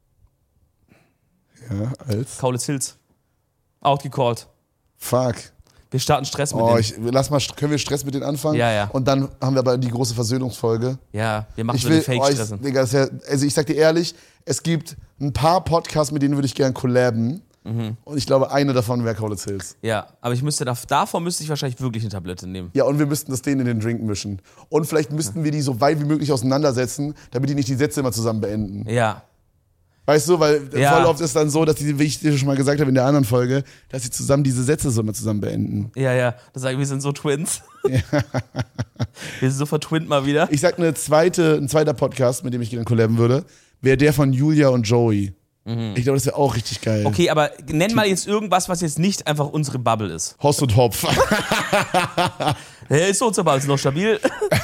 Ja, als? Kaulitz Hills. Outgecallt. Fuck. Wir starten Stress mit denen. Können wir Stress mit denen anfangen? Ja, ja. Und dann haben wir aber die große Versöhnungsfolge. Ja, wir machen so den Fake-Stress. Digga, also ich sag dir ehrlich, es gibt ein paar Podcasts, mit denen würde ich gerne collaben. Und ich glaube, eine davon wäre Kaulitz Hills. Ja, aber davon müsste ich wahrscheinlich wirklich eine Tablette nehmen. Ja, und wir müssten das denen in den Drink mischen. Und vielleicht müssten wir die so weit wie möglich auseinandersetzen, damit die nicht die Sätze immer zusammen beenden. Ja. Weißt du, weil voll oft ist dann so, dass die, wie ich dir schon mal gesagt habe in der anderen Folge, dass sie zusammen diese Sätze so immer zusammen beenden. Ja, ja. Das sagen wir sind so Twins. Ja. Wir sind so vertwinnt mal wieder. Ich sag ein zweiter Podcast, mit dem ich gerne collaben würde, wäre der von Julia und Joey. Ich glaube, das wäre auch richtig geil. Okay, aber nenn mal jetzt irgendwas, was jetzt nicht einfach unsere Bubble ist. Horst und Hopf. Ist so unsere Bubble, ist noch stabil.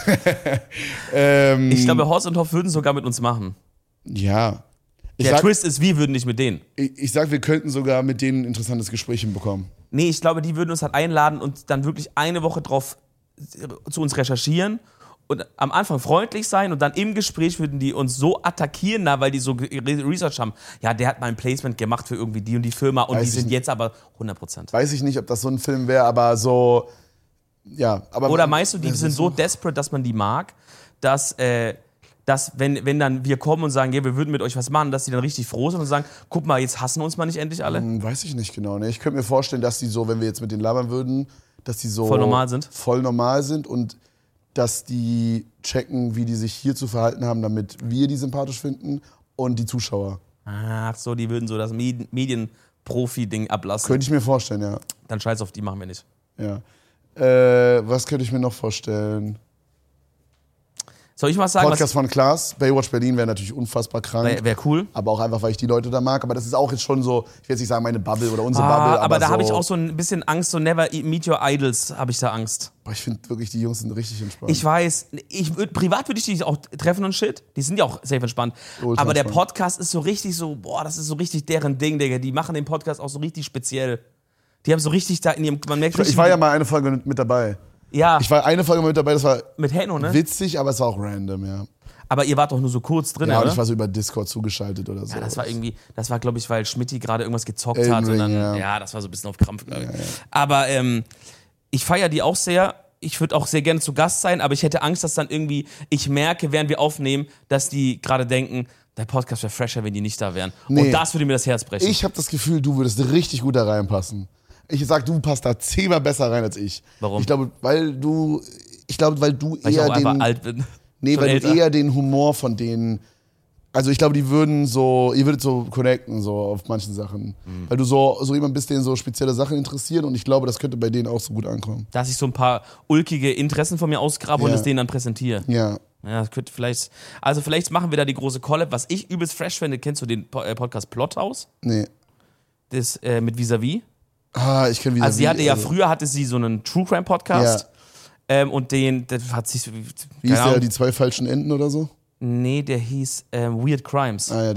Ich glaube, Horst und Hopf würden sogar mit uns machen. Ja. Der Twist ist, wir würden nicht mit denen. Ich sag, wir könnten sogar mit denen ein interessantes Gespräch hinbekommen. Nee, ich glaube, die würden uns halt einladen und dann wirklich eine Woche drauf zu uns recherchieren und am Anfang freundlich sein und dann im Gespräch würden die uns so attackieren, weil die so Research haben. Ja, der hat mal ein Placement gemacht für irgendwie die und die Firma und die sind jetzt aber 100%. Weiß ich nicht, ob das so ein Film wäre, aber so, ja. Aber oder meinst du, die sind so desperate, dass man die mag, dass wenn dann wir kommen und sagen, ja, wir würden mit euch was machen, dass die dann richtig froh sind und sagen, guck mal, jetzt hassen uns mal nicht endlich alle? Weiß ich nicht genau. Ne? Ich könnte mir vorstellen, dass die so, wenn wir jetzt mit denen labern würden, dass die so voll normal sind und dass die checken, wie die sich hier zu verhalten haben, damit wir die sympathisch finden und die Zuschauer. Ach so, die würden so das Medienprofi-Ding ablassen. Könnte ich mir vorstellen, ja. Dann scheiß auf die, machen wir nicht. Ja. Was könnte ich mir noch vorstellen? Soll ich mal sagen? Podcast von Klaas, Baywatch Berlin wäre natürlich unfassbar krank. Wäre cool. Aber auch einfach, weil ich die Leute da mag. Aber das ist auch jetzt schon so, ich will jetzt nicht sagen meine Bubble oder unsere Bubble. Aber da habe ich auch so ein bisschen Angst, so Never Meet Your Idols habe ich da Angst. Boah, ich finde wirklich, die Jungs sind richtig entspannt. Ich weiß, privat würde ich die auch treffen und shit. Die sind ja auch safe entspannt. Aber der Podcast ist so richtig so, das ist so richtig deren Ding, Digga. Die machen den Podcast auch so richtig speziell. Die haben so richtig da in ihrem, man merkt richtig. Ich war ja mal eine Folge mit dabei. Ja. Ich war eine Folge mit dabei, das war mit Henno, ne? Witzig, aber es war auch random, ja. Aber ihr wart doch nur so kurz drin, ja, oder? Ja, ich war so über Discord zugeschaltet oder so. Ja, das war glaube ich, weil Schmidti gerade irgendwas gezockt hat. Und dann, ja, das war so ein bisschen auf Krampf, glaube ich. Ja. Aber ich feiere die auch sehr. Ich würde auch sehr gerne zu Gast sein, aber ich hätte Angst, dass dann irgendwie, ich merke, während wir aufnehmen, dass die gerade denken, der Podcast wäre fresher, wenn die nicht da wären. Nee. Und das würde mir das Herz brechen. Ich habe das Gefühl, du würdest richtig gut da reinpassen. Ich sag, du passt da 10-mal besser rein als ich. Warum? Ich glaube, weil du weil eher ich auch einfach alt bin. Nee, weil du eher den Humor von denen. Also ich glaube, ihr würdet so connecten, so auf manchen Sachen. Weil du so jemand bist, den so spezielle Sachen interessieren und ich glaube, das könnte bei denen auch so gut ankommen. Dass ich so ein paar ulkige Interessen von mir ausgrabe und es denen dann präsentiere. Ja. Ja, das könnte vielleicht machen wir da die große Collab. Was ich übelst fresh finde, kennst du den Podcast Plothouse? Nee. Das mit Vis-a-vis. Ah, ich kenne Vis-a-vis. Also sie hatte früher hatte sie so einen True Crime Podcast. Ja. Und das hat sich. Wie hieß der, die 2 falschen Enden oder so? Nee, der hieß Weird Crimes. Ah ja, der.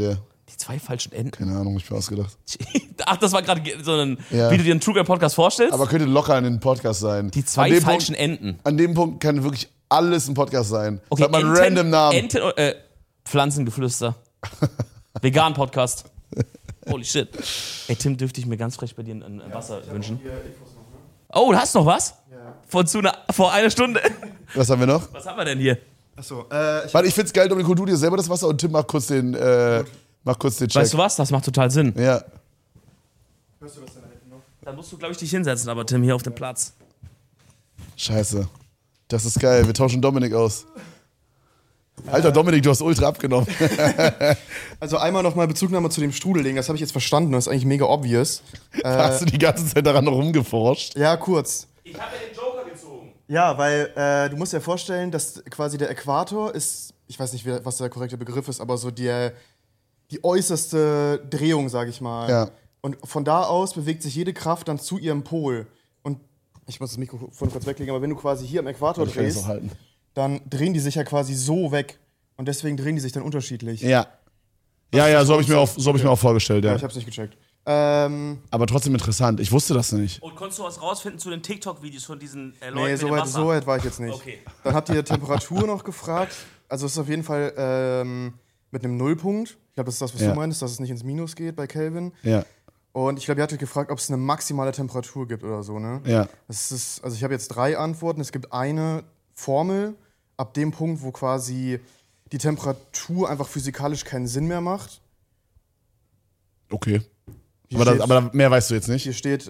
Die 2 falschen Enden? Keine Ahnung, ich bin ausgedacht. Ach, das war gerade so ein, wie du dir einen True Crime Podcast vorstellst? Aber könnte locker in den Podcast sein. Die 2 falschen Enden. An dem Punkt kann wirklich alles ein Podcast sein. Okay, Sag mal einen random Namen. Pflanzengeflüster. Vegan-Podcast. Holy shit. Ey, Tim, dürfte ich mir ganz frech bei dir ein Wasser wünschen? Oh, du hast noch was? Ja. Vor einer Stunde. Was haben wir noch? Was haben wir denn hier? Achso, Warte, ich find's geil, Dominik, hol du dir selber das Wasser und Tim macht kurz den Check. Weißt du was? Das macht total Sinn. Ja. hörst du das denn da hinten noch? Dann musst du, glaube ich, dich hinsetzen, aber Tim, hier auf dem Platz. Scheiße. Das ist geil, wir tauschen Dominik aus. Alter, Dominik, du hast ultra abgenommen. Also einmal nochmal Bezugnahme zu dem Strudelding, das habe ich jetzt verstanden, das ist eigentlich mega obvious. Hast du die ganze Zeit daran noch rumgeforscht? Ja, kurz. Ich habe ja den Joker gezogen. Ja, weil du musst dir vorstellen, dass quasi der Äquator ist, ich weiß nicht, was der korrekte Begriff ist, aber so die äußerste Drehung, sage ich mal. Ja. Und von da aus bewegt sich jede Kraft dann zu ihrem Pol. Und ich muss das Mikrofon kurz weglegen, aber wenn du quasi hier am Äquator Ich kann es drehst, auch halten. dann drehen die sich ja quasi so weg. Und deswegen drehen die sich dann unterschiedlich. Ja. Ja, so habe ich mir auch vorgestellt, ja. Ja, ich hab's nicht gecheckt. Aber trotzdem interessant. Ich wusste das nicht. Und konntest du was rausfinden zu den TikTok-Videos von diesen Leuten Nee, mit so dem Wasser? weit war ich jetzt nicht. Okay. Dann habt ihr Temperatur noch gefragt. Also es ist auf jeden Fall mit einem Nullpunkt. Ich glaube, das ist das, was Ja. du meinst, dass es nicht ins Minus geht bei Kelvin. Ja. Und ich glaube, ihr hattet gefragt, ob es eine maximale Temperatur gibt oder so, ne? Ja. Das ist, also ich habe jetzt 3 Antworten. Es gibt eine Formel, ab dem Punkt, wo quasi die Temperatur einfach physikalisch keinen Sinn mehr macht. Okay. Hier Aber, steht- aber mehr weißt du jetzt nicht. Hier steht,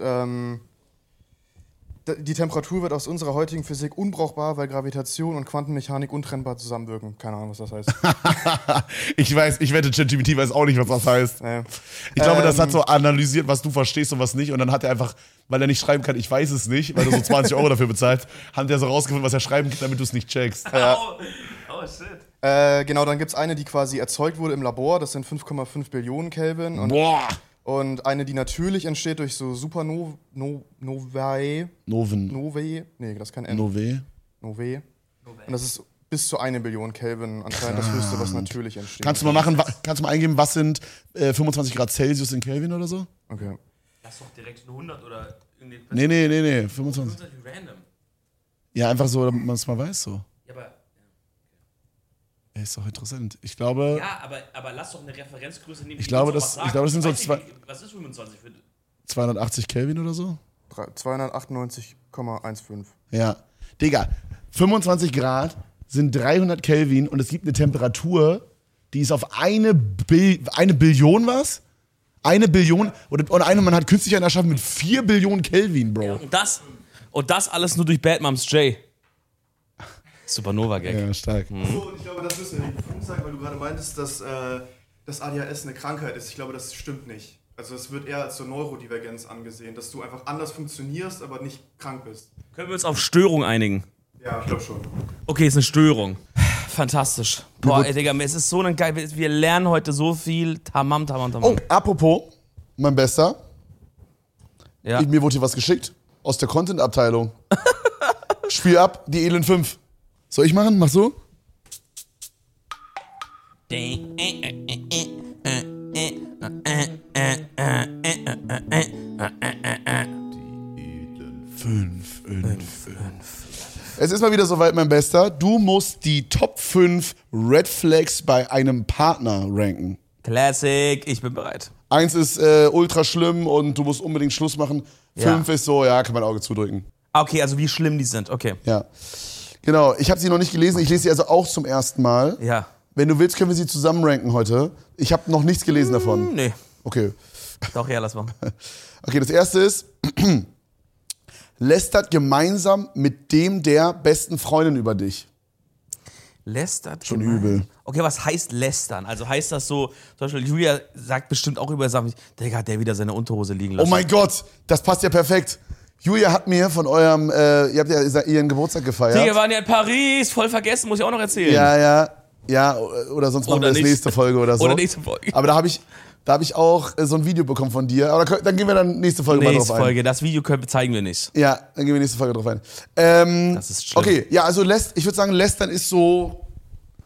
die Temperatur wird aus unserer heutigen Physik unbrauchbar, weil Gravitation und Quantenmechanik untrennbar zusammenwirken. Keine Ahnung, was das heißt. Ich wette, ChatGPT weiß auch nicht, was das heißt. Naja. Ich glaube, das hat so analysiert, was du verstehst und was nicht. Und dann hat er einfach, weil er nicht schreiben kann, ich weiß es nicht, weil du so 20 Euro dafür bezahlst, hat er so rausgefunden, was er schreiben kann, damit du es nicht checkst. Oh shit. Genau, dann gibt es eine, die quasi erzeugt wurde im Labor. Das sind 5,5 Billionen Kelvin. Boah. Und eine, die natürlich entsteht durch so Supernovae. Noven. Novae? Nee, das ist kein N. Nove. Novae. Und das ist bis zu 1 Billion Kelvin anscheinend das höchste, was natürlich entsteht. Kannst du mal eingeben, was sind 25 Grad Celsius in Kelvin oder so? Okay. Das ist doch direkt eine 100 oder irgendwie. Nee, 25. Random. Ja, einfach so, damit man es mal weiß so. Ja, aber. Ja, ist doch interessant. Ich glaube, Ja, aber lass doch eine Referenzgröße nehmen. Ich glaube, das sind so zwei. Was ist 25 für. 280 Kelvin oder so. 298,15. Ja. Digga, 25 Grad sind 300 Kelvin und es gibt eine Temperatur, die ist auf eine Billion was? Eine Billion? Und man hat künstlich einen erschaffen mit 4 Billionen Kelvin, Bro. Und das alles nur durch Bad Moms J. Supernova-Gag. Ja, stark. So, und ich glaube, das müssen wir nicht sagen, weil du gerade meintest, dass das ADHS eine Krankheit ist. Ich glaube, das stimmt nicht. Also es wird eher als so Neurodivergenz angesehen, dass du einfach anders funktionierst, aber nicht krank bist. Können wir uns auf Störung einigen? Ja, ich glaube schon. Okay, ist eine Störung. Fantastisch. Boah, ey, Digga, es ist so ein geil. Wir lernen heute so viel. Tamam. Oh, apropos, mein Bester. Ja. Mir wurde hier was geschickt aus der Content-Abteilung. Spiel ab, die Elend 5. Soll ich machen? Machst du? Es ist mal wieder soweit, mein Bester. Du musst die Top 5 Red Flags bei einem Partner ranken. Classic, ich bin bereit. 1 ist ultra schlimm und du musst unbedingt Schluss machen. 5 ist so, ja, kann man Auge zudrücken. Okay, also wie schlimm die sind, okay. Ja. Genau, ich habe sie noch nicht gelesen. Ich lese sie also auch zum ersten Mal. Ja. Wenn du willst, können wir sie zusammen ranken heute. Ich habe noch nichts gelesen davon. Nee. Okay. Doch, ja, lass mal. Okay, das erste ist, lästert gemeinsam mit dem der besten Freundin über dich. Lästert? Schon übel. Okay, was heißt lästern? Also heißt das so, zum Beispiel Julia sagt bestimmt auch über Sachen, Digga, hat der wieder seine Unterhose liegen lassen. Oh mein Gott, das passt ja perfekt. Julia hat mir von eurem, ihr habt ja ihren Geburtstag gefeiert. Digga, wir waren ja in Paris, voll vergessen, muss ich auch noch erzählen. Ja, oder sonst machen wir das nächste Folge oder so. Oder nächste Folge. Aber da hab ich auch so ein Video bekommen von dir. Aber dann gehen wir dann nächste Folge mal drauf ein. Folge, das Video zeigen wir nicht. Ja, dann gehen wir nächste Folge drauf ein. Das ist schlimm. Okay, ja, also ich würde sagen, lästern ist so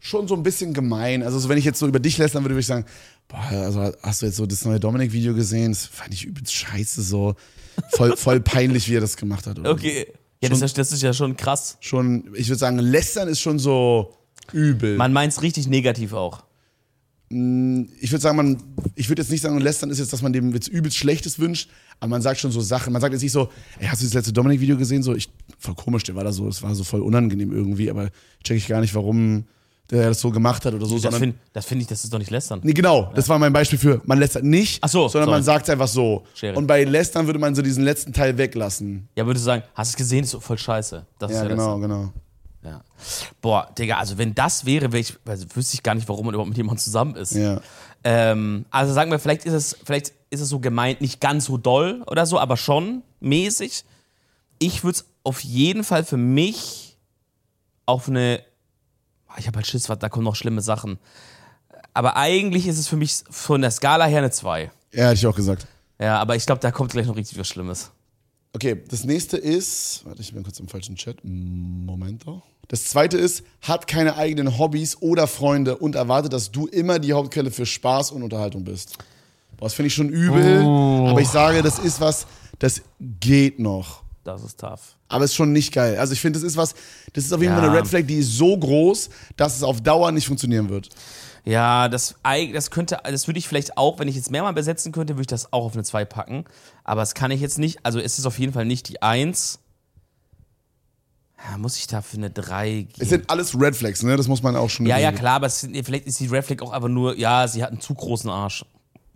schon so ein bisschen gemein. Also so, wenn ich jetzt so über dich lässt, dann würde ich sagen, boah, also hast du jetzt so das neue Dominik-Video gesehen? Das fand ich übelst scheiße so. Voll peinlich, wie er das gemacht hat. Oder okay. Ja, das ist ja schon krass. Schon, ich würde sagen, lästern ist schon so übel. Man meint es richtig negativ auch. Ich würde sagen, ich würde jetzt nicht sagen, lästern ist jetzt, dass man dem jetzt übelst Schlechtes wünscht, aber man sagt schon so Sachen. Man sagt jetzt nicht so, ey, hast du das letzte Dominik-Video gesehen? So, voll komisch, der war da so, das war so voll unangenehm irgendwie, aber check ich gar nicht, warum der das so gemacht hat oder so. Das finde ich, das ist doch nicht lästern. Nee, genau, das war mein Beispiel für, man lästert nicht, sondern man sagt es einfach so. Schere. Und bei lästern würde man so diesen letzten Teil weglassen. Ja, würdest du sagen, hast du es gesehen, ist voll scheiße. Das ja, ist genau. Ja. Boah, Digga, also wenn das wäre, wüsste ich gar nicht, warum man überhaupt mit jemandem zusammen ist. Ja. Also sagen wir, vielleicht ist es so gemeint, nicht ganz so doll oder so, aber schon mäßig. Ich würde es auf jeden Fall für mich auf eine, ich habe halt Schiss, da kommen noch schlimme Sachen. Aber eigentlich ist es für mich von der Skala her eine 2. Ja, hätte ich auch gesagt. Ja, aber ich glaube, da kommt gleich noch richtig was Schlimmes. Okay, das nächste ist, warte, ich bin kurz im falschen Chat. Momento. Das zweite ist, hat keine eigenen Hobbys oder Freunde und erwartet, dass du immer die Hauptquelle für Spaß und Unterhaltung bist. Boah, das finde ich schon übel, aber ich sage, das ist was, das geht noch. Das ist tough. Aber ist schon nicht geil. Also ich finde, das ist auf jeden Fall eine Red Flag, die ist so groß, dass es auf Dauer nicht funktionieren wird. Ja, das würde ich vielleicht auch, wenn ich jetzt mehrmal besetzen könnte, würde ich das auch auf eine 2 packen. Aber das kann ich jetzt nicht, also es ist auf jeden Fall nicht die 1. Ja, muss ich da für eine 3 gehen? Es sind alles Red Flags, ne? Das muss man auch schon. Ja, klar, aber vielleicht ist die Red Flag auch einfach nur, ja, sie hat einen zu großen Arsch.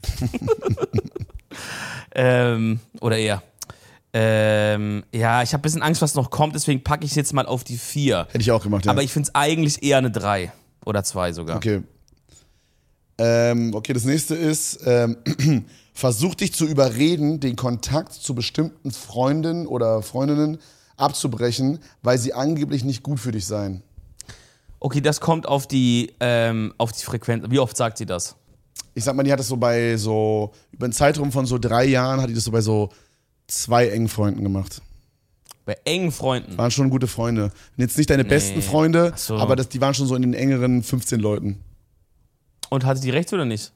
Oder eher. Ja, ich habe ein bisschen Angst, was noch kommt, deswegen packe ich es jetzt mal auf die 4. Hätte ich auch gemacht, ja. Aber ich finde es eigentlich eher eine 3 oder 2 sogar. Okay. Okay, das nächste ist, versuch dich zu überreden, den Kontakt zu bestimmten Freunden oder Freundinnen abzubrechen, weil sie angeblich nicht gut für dich seien. Okay, das kommt auf die Frequenz. Wie oft sagt sie das? Ich sag mal, die hat das so über einen Zeitraum von so 3 Jahren, hat die das so bei so 2 engen Freunden gemacht. Bei engen Freunden? Waren schon gute Freunde. Jetzt nicht deine besten Freunde, aber die waren schon so in den engeren 15 Leuten. Und hatte die recht oder nicht?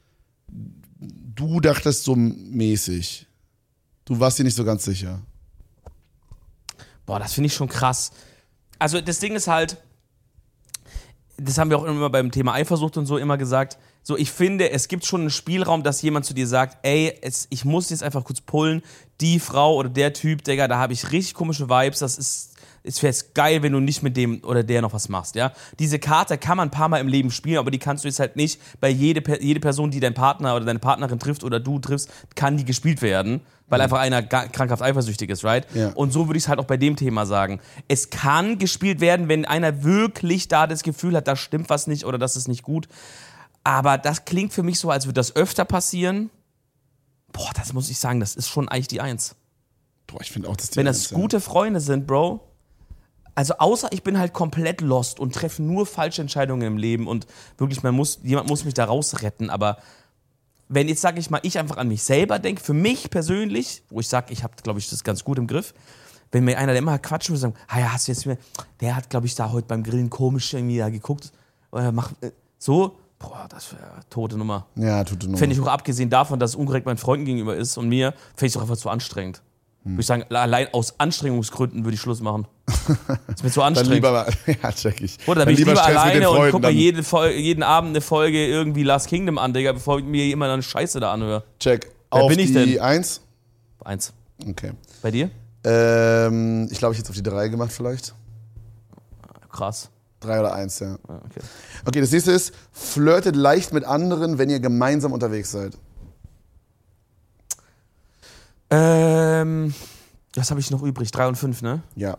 Du dachtest so mäßig. Du warst dir nicht so ganz sicher. Boah, das finde ich schon krass. Also das Ding ist halt, das haben wir auch immer beim Thema Eifersucht und so immer gesagt, so ich finde, es gibt schon einen Spielraum, dass jemand zu dir sagt, ey, ich muss jetzt einfach kurz pullen, die Frau oder der Typ, Digga, da habe ich richtig komische Vibes, es wäre jetzt geil, wenn du nicht mit dem oder der noch was machst, ja. Diese Karte kann man ein paar Mal im Leben spielen, aber die kannst du jetzt halt nicht bei jede Person, die dein Partner oder deine Partnerin trifft oder du triffst, kann die gespielt werden, weil einfach einer krankhaft eifersüchtig ist, right? Ja. Und so würde ich es halt auch bei dem Thema sagen. Es kann gespielt werden, wenn einer wirklich da das Gefühl hat, da stimmt was nicht oder das ist nicht gut. Aber das klingt für mich so, als würde das öfter passieren. Boah, das muss ich sagen, das ist schon eigentlich die 1. Boah, ich finde auch, dass die Wenn das gute Freunde sind, Bro. Also außer ich bin halt komplett lost und treffe nur falsche Entscheidungen im Leben und wirklich, jemand muss mich da rausretten, aber wenn jetzt, sage ich mal, ich einfach an mich selber denke, für mich persönlich, wo ich sage, ich habe, glaube ich, das ganz gut im Griff, wenn mir einer, der immer quatschen will, sagen, ja, hast du jetzt mir, der hat, glaube ich, da heute beim Grillen komisch irgendwie da geguckt, so, boah, das wäre tote Nummer. Ja, tote Nummer. Fände ich auch abgesehen davon, dass es unkorrekt meinen Freunden gegenüber ist und mir, fände ich es auch einfach zu anstrengend. Würde ich sagen, allein aus Anstrengungsgründen würde ich Schluss machen. Das ist mir zu anstrengend. Dann lieber, ja, check ich. Oder dann bin ich lieber Stress alleine und guck mir dann. jeden Abend eine Folge irgendwie Last Kingdom an, Digga, bevor ich mir immer eine Scheiße da anhöre. Check. Wer auf bin ich die denn? 1? 1. Okay. Bei dir? Ich glaube, ich jetzt auf die 3 gemacht vielleicht. Krass. 3 oder 1, ja. Okay. Okay, das nächste ist, flirtet leicht mit anderen, wenn ihr gemeinsam unterwegs seid. Was habe ich noch übrig? 3 und 5, ne? Ja.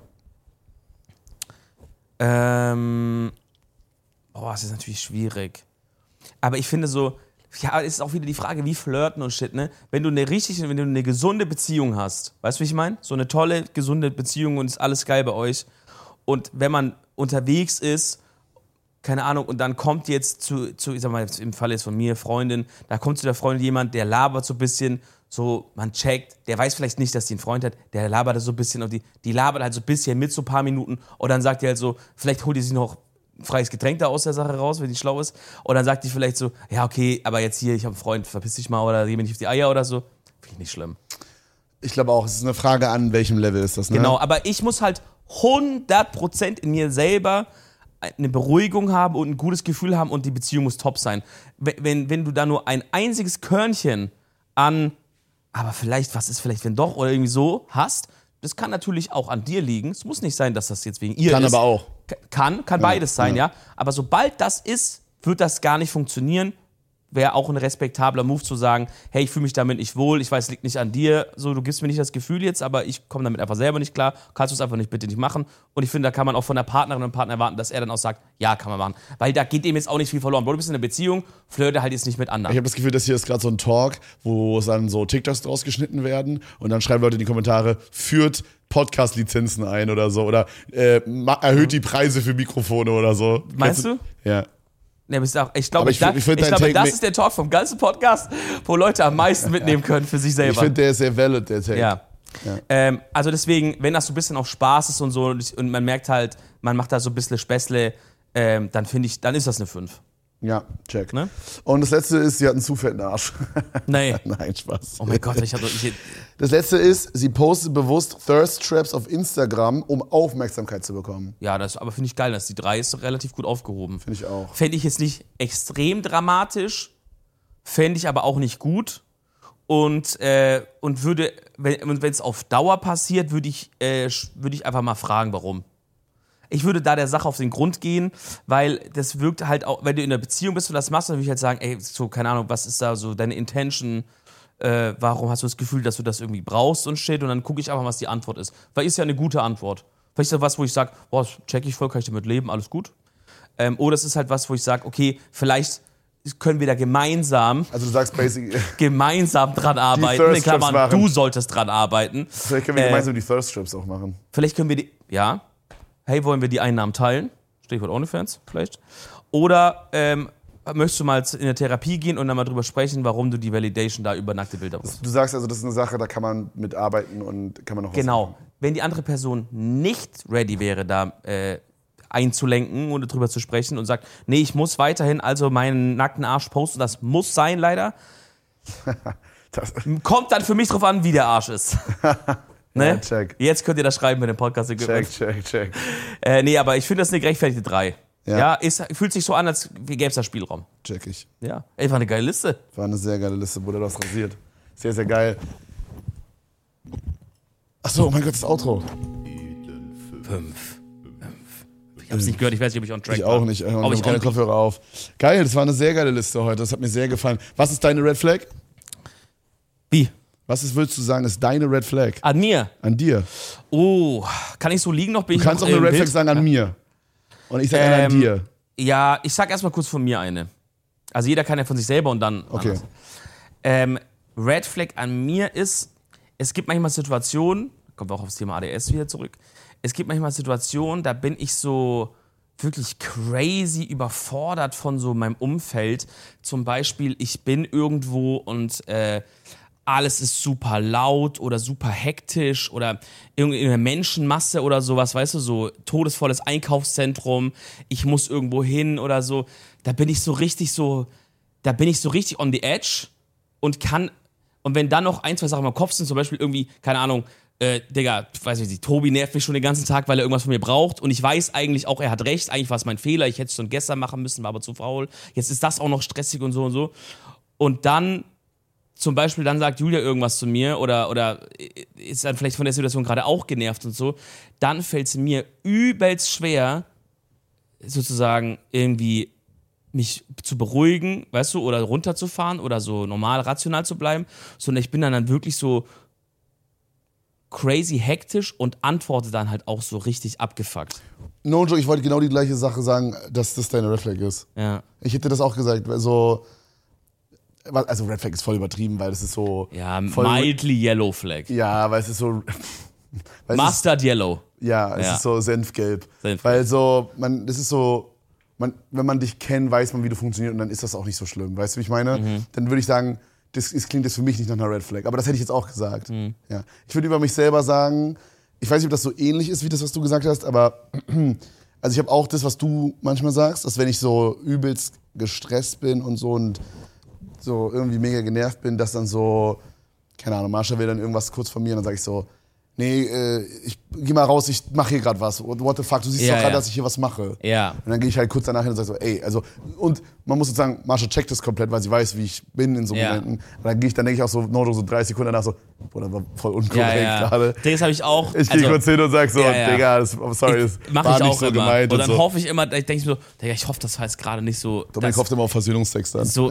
Das ist natürlich schwierig. Aber ich finde so, ja, es ist auch wieder die Frage, wie flirten und shit, ne? Wenn du eine gesunde Beziehung hast, weißt du, wie ich meine? So eine tolle, gesunde Beziehung und ist alles geil bei euch. Und wenn man unterwegs ist, keine Ahnung, und dann kommt jetzt ich sag mal, im Fall jetzt von mir, Freundin, da kommt zu der Freundin jemand, der labert so ein bisschen, so, man checkt, der weiß vielleicht nicht, dass die einen Freund hat, der labert so ein bisschen und die labert halt so ein bisschen mit so ein paar Minuten und dann sagt die halt so, vielleicht holt die sich noch freies Getränk da aus der Sache raus, wenn die schlau ist. Und dann sagt die vielleicht so, ja okay, aber jetzt hier, ich habe einen Freund, verpiss dich mal oder geh mir nicht auf die Eier oder so. Finde ich nicht schlimm. Ich glaube auch, es ist eine Frage an welchem Level ist das, ne? Genau, aber ich muss halt 100% in mir selber eine Beruhigung haben und ein gutes Gefühl haben und die Beziehung muss top sein. Wenn du da nur ein einziges Körnchen an, aber vielleicht, was ist vielleicht, wenn doch, oder irgendwie so hast, das kann natürlich auch an dir liegen. Es muss nicht sein, dass das jetzt wegen ihr Kann ist. aber auch. Kann beides sein, ja. Aber sobald das ist, wird das gar nicht funktionieren. Wäre auch ein respektabler Move zu sagen, hey, ich fühle mich damit nicht wohl, ich weiß, es liegt nicht an dir, so, du gibst mir nicht das Gefühl jetzt, aber ich komme damit einfach selber nicht klar, kannst du es einfach bitte nicht machen. Und ich finde, da kann man auch von der Partnerin und Partner erwarten, dass er dann auch sagt, ja, kann man machen. Weil da geht dem jetzt auch nicht viel verloren. Bro, du bist in einer Beziehung, flirte halt jetzt nicht mit anderen. Ich habe das Gefühl, dass hier ist gerade so ein Talk, wo dann so TikToks draus geschnitten werden und dann schreiben Leute in die Kommentare, führt Podcast-Lizenzen ein oder so oder erhöht die Preise für Mikrofone oder so. Meinst du? Ja. Ja, ich glaube, das ist der Talk vom ganzen Podcast, wo Leute am meisten mitnehmen können für sich selber. Ich finde, der ist sehr valid, der Take. Ja. Also deswegen, wenn das so ein bisschen auf Spaß ist und so und man merkt halt, man macht da so ein bisschen Späßle, dann finde ich, dann ist das eine 5. Ja, check. Ne? Und das letzte ist, sie hat einen zu fetten Arsch. Nee. Nein, Spaß. Oh mein Gott, Das letzte ist, sie postet bewusst Thirst Traps auf Instagram, um Aufmerksamkeit zu bekommen. Ja, aber finde ich geil, dass die 3 ist relativ gut aufgehoben. Finde ich auch. Fände ich jetzt nicht extrem dramatisch, fände ich aber auch nicht gut. Und würde, wenn es auf Dauer passiert, würde ich einfach mal fragen, warum. Ich würde da der Sache auf den Grund gehen, weil das wirkt halt auch, wenn du in einer Beziehung bist und das machst, dann würde ich halt sagen, ey, so, keine Ahnung, was ist da so deine Intention, warum hast du das Gefühl, dass du das irgendwie brauchst und shit, und dann gucke ich einfach, was die Antwort ist. Weil ist ja eine gute Antwort. Vielleicht ist das was, wo ich sage, boah, das check ich voll, kann ich damit leben, alles gut. Oder es ist halt was, wo ich sage, okay, vielleicht können wir da gemeinsam, also du sagst basically, gemeinsam dran arbeiten, in Klammern, du solltest dran arbeiten. Vielleicht können wir gemeinsam die Thirst Traps auch machen. Vielleicht können wir die, ja. Hey, wollen wir die Einnahmen teilen? Stichwort OnlyFans vielleicht. Oder möchtest du mal in eine Therapie gehen und dann mal drüber sprechen, warum du die Validation da über nackte Bilder brauchst? Du sagst also, das ist eine Sache, da kann man mitarbeiten und kann man noch was Genau. machen. Wenn die andere Person nicht ready wäre, da einzulenken und darüber zu sprechen und sagt, nee, ich muss weiterhin also meinen nackten Arsch posten, das muss sein leider, kommt dann für mich drauf an, wie der Arsch ist. Ne? Ja, check. Jetzt könnt ihr das schreiben mit dem Podcast. Check. Nee, aber ich finde das eine gerechtfertigte 3. Ja, fühlt sich so an, als gäbe es da Spielraum. Check ich. Ja, ey, war eine geile Liste. War eine sehr geile Liste, Bruder, du hast rasiert. Sehr, sehr geil. Achso, oh mein Gott, das Outro. 5. Ich hab's nicht gehört, ich weiß nicht, ob ich on track Ich war. auch nicht, ich habe keine Kopfhörer auf. Geil, das war eine sehr geile Liste heute, das hat mir sehr gefallen. Was ist deine Red Flag? Wie? Würdest du sagen, ist deine Red Flag? An mir? An dir. Oh, kann ich so liegen noch? Du kannst auch eine Red Flag sagen an mir. Und ich sage eine an dir. Ja, ich sag erstmal kurz von mir eine. Also jeder kann ja von sich selber und dann Okay. Red Flag an mir ist, es gibt manchmal Situationen, kommt auch aufs Thema ADS wieder zurück, es gibt manchmal Situationen, da bin ich so wirklich crazy überfordert von so meinem Umfeld. Zum Beispiel, ich bin irgendwo und alles ist super laut oder super hektisch oder irgendeine Menschenmasse oder sowas, weißt du, so todesvolles Einkaufszentrum, ich muss irgendwo hin oder so. Da bin ich so richtig on the edge und wenn dann noch 1, 2 Sachen in meinem Kopf sind, zum Beispiel irgendwie, keine Ahnung, Digga, weiß ich nicht, Tobi nervt mich schon den ganzen Tag, weil er irgendwas von mir braucht und ich weiß eigentlich auch, er hat recht, eigentlich war es mein Fehler, ich hätte es schon gestern machen müssen, war aber zu faul, jetzt ist das auch noch stressig und so und so. Und dann zum Beispiel, dann sagt Julia irgendwas zu mir oder ist dann vielleicht von der Situation gerade auch genervt und so, dann fällt es mir übelst schwer, sozusagen irgendwie mich zu beruhigen, weißt du, oder runterzufahren oder so normal rational zu bleiben, sondern ich bin dann wirklich so crazy hektisch und antworte dann halt auch so richtig abgefuckt. No joke, ich wollte genau die gleiche Sache sagen, dass das deine Red Flag ist. Ja. Ich hätte das auch gesagt, also Red Flag ist voll übertrieben, weil es ist so... Ja, mildly Yellow Flag. Ja, weil es ist so... Mustard Yellow. Ja, es ist so Senfgelb. Senfgelb. Weil so, das ist so, wenn man dich kennt, weiß man, wie du funktionierst und dann ist das auch nicht so schlimm. Weißt du, wie ich meine? Dann würde ich sagen, klingt das für mich nicht nach einer Red Flag. Aber das hätte ich jetzt auch gesagt. Ja. Ich würde über mich selber sagen, ich weiß nicht, ob das so ähnlich ist, wie das, was du gesagt hast, aber Also ich habe auch das, was du manchmal sagst, dass wenn ich so übelst gestresst bin und so irgendwie mega genervt bin, dass dann so, keine Ahnung, Marsha will dann irgendwas kurz von mir und dann sage ich so, nee, ich geh mal raus, ich mache hier gerade was. What the fuck, du siehst doch gerade, dass ich hier was mache. Ja. Und dann gehe ich halt kurz danach hin und sage so, ey, also, und man muss sozusagen, Marsha checkt das komplett, weil sie weiß, wie ich bin in so Momenten. Und dann denke ich auch so, so 30 Sekunden danach so, boah, das war voll unkorrekt gerade. Das habe ich auch. Ich gehe kurz hin und sag so, Digga, das war nicht so gemeint. Und dann hoffe ich immer, ich denke so, Digga, ich hoffe, das war jetzt gerade nicht so. Dominik hofft immer auf Versöhnungstext dann. So,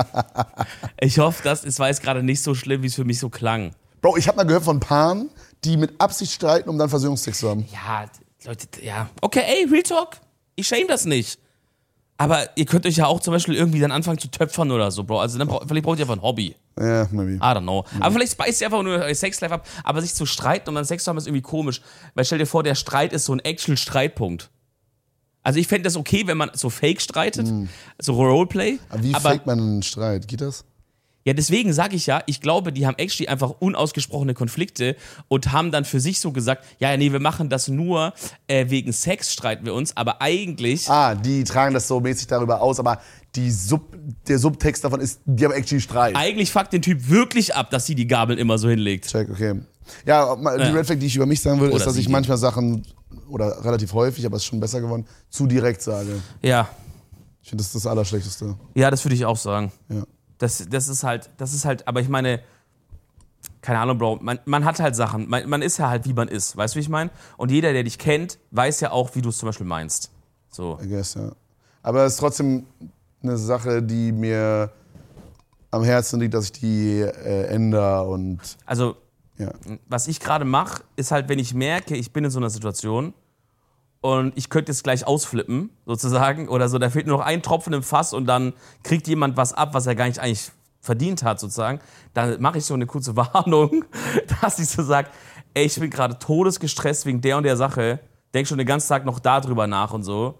ich hoffe, es war jetzt gerade nicht so schlimm, wie es für mich so klang. Bro, ich habe mal gehört von Paaren, die mit Absicht streiten, um dann Versöhnungstext zu haben. Ja, Leute, ja. Okay, ey, Real Talk. Ich shame das nicht. Aber ihr könnt euch ja auch zum Beispiel irgendwie dann anfangen zu töpfern oder so, Bro. Also dann vielleicht braucht ihr einfach ein Hobby. Ja, maybe. I don't know. Aber vielleicht speist ihr einfach nur euer Sexlife ab. Aber sich zu streiten und dann Sex zu haben, ist irgendwie komisch. Weil stell dir vor, der Streit ist so ein actual Streitpunkt. Also ich fände das okay, wenn man so fake streitet, so Roleplay. Aber wie fake man einen Streit? Geht das? Ja, deswegen sage ich ja, ich glaube, die haben actually einfach unausgesprochene Konflikte und haben dann für sich so gesagt, ja, nee, wir machen das nur wegen Sex, streiten wir uns, aber eigentlich... Die tragen das so mäßig darüber aus, aber der Subtext davon ist, die haben actually Streit. Eigentlich fuckt den Typ wirklich ab, dass sie die Gabeln immer so hinlegt. Check, okay. Ja, die Red Flag, die ich über mich sagen würde, ist, dass ich manchmal Sachen, oder relativ häufig, aber es ist schon besser geworden, zu direkt sage. Ja. Ich finde, das ist das Allerschlechteste. Ja, das würde ich auch sagen. Ja. Das ist halt, aber ich meine, keine Ahnung, Bro, man hat halt Sachen, man ist ja halt, wie man ist, weißt du, wie ich meine? Und jeder, der dich kennt, weiß ja auch, wie du es zum Beispiel meinst. So. I guess, ja. Aber es ist trotzdem eine Sache, die mir am Herzen liegt, dass ich die ändere und... Also, ja. Was ich gerade mache, ist halt, wenn ich merke, ich bin in so einer Situation und ich könnte jetzt gleich ausflippen, sozusagen, oder so, da fehlt nur noch ein Tropfen im Fass und dann kriegt jemand was ab, was er gar nicht eigentlich verdient hat, sozusagen. Dann mache ich so eine kurze Warnung, dass ich so sage, ey, ich bin gerade todesgestresst wegen der und der Sache, denk schon den ganzen Tag noch darüber nach und so.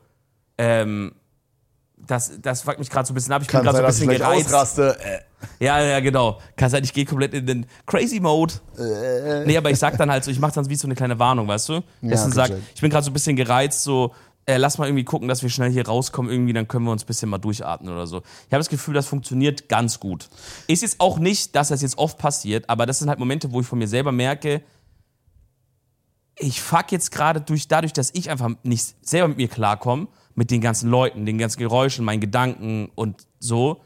Das fuckt mich gerade so ein bisschen ab. Ich bin gerade so ein bisschen gereizt. Ausraste. Ja, genau. Kann sein, ich gehe komplett in den Crazy Mode. Nee, aber ich sag dann halt so, ich mach dann wie so eine kleine Warnung, weißt du? Dass ich ich bin gerade so ein bisschen gereizt, so, lass mal irgendwie gucken, dass wir schnell hier rauskommen, irgendwie, dann können wir uns ein bisschen mal durchatmen oder so. Ich habe das Gefühl, das funktioniert ganz gut. Ist jetzt auch nicht, dass das jetzt oft passiert, aber das sind halt Momente, wo ich von mir selber merke, ich fuck jetzt gerade dadurch, dass ich einfach nicht selber mit mir klarkomme, mit den ganzen Leuten, den ganzen Geräuschen, meinen Gedanken und so.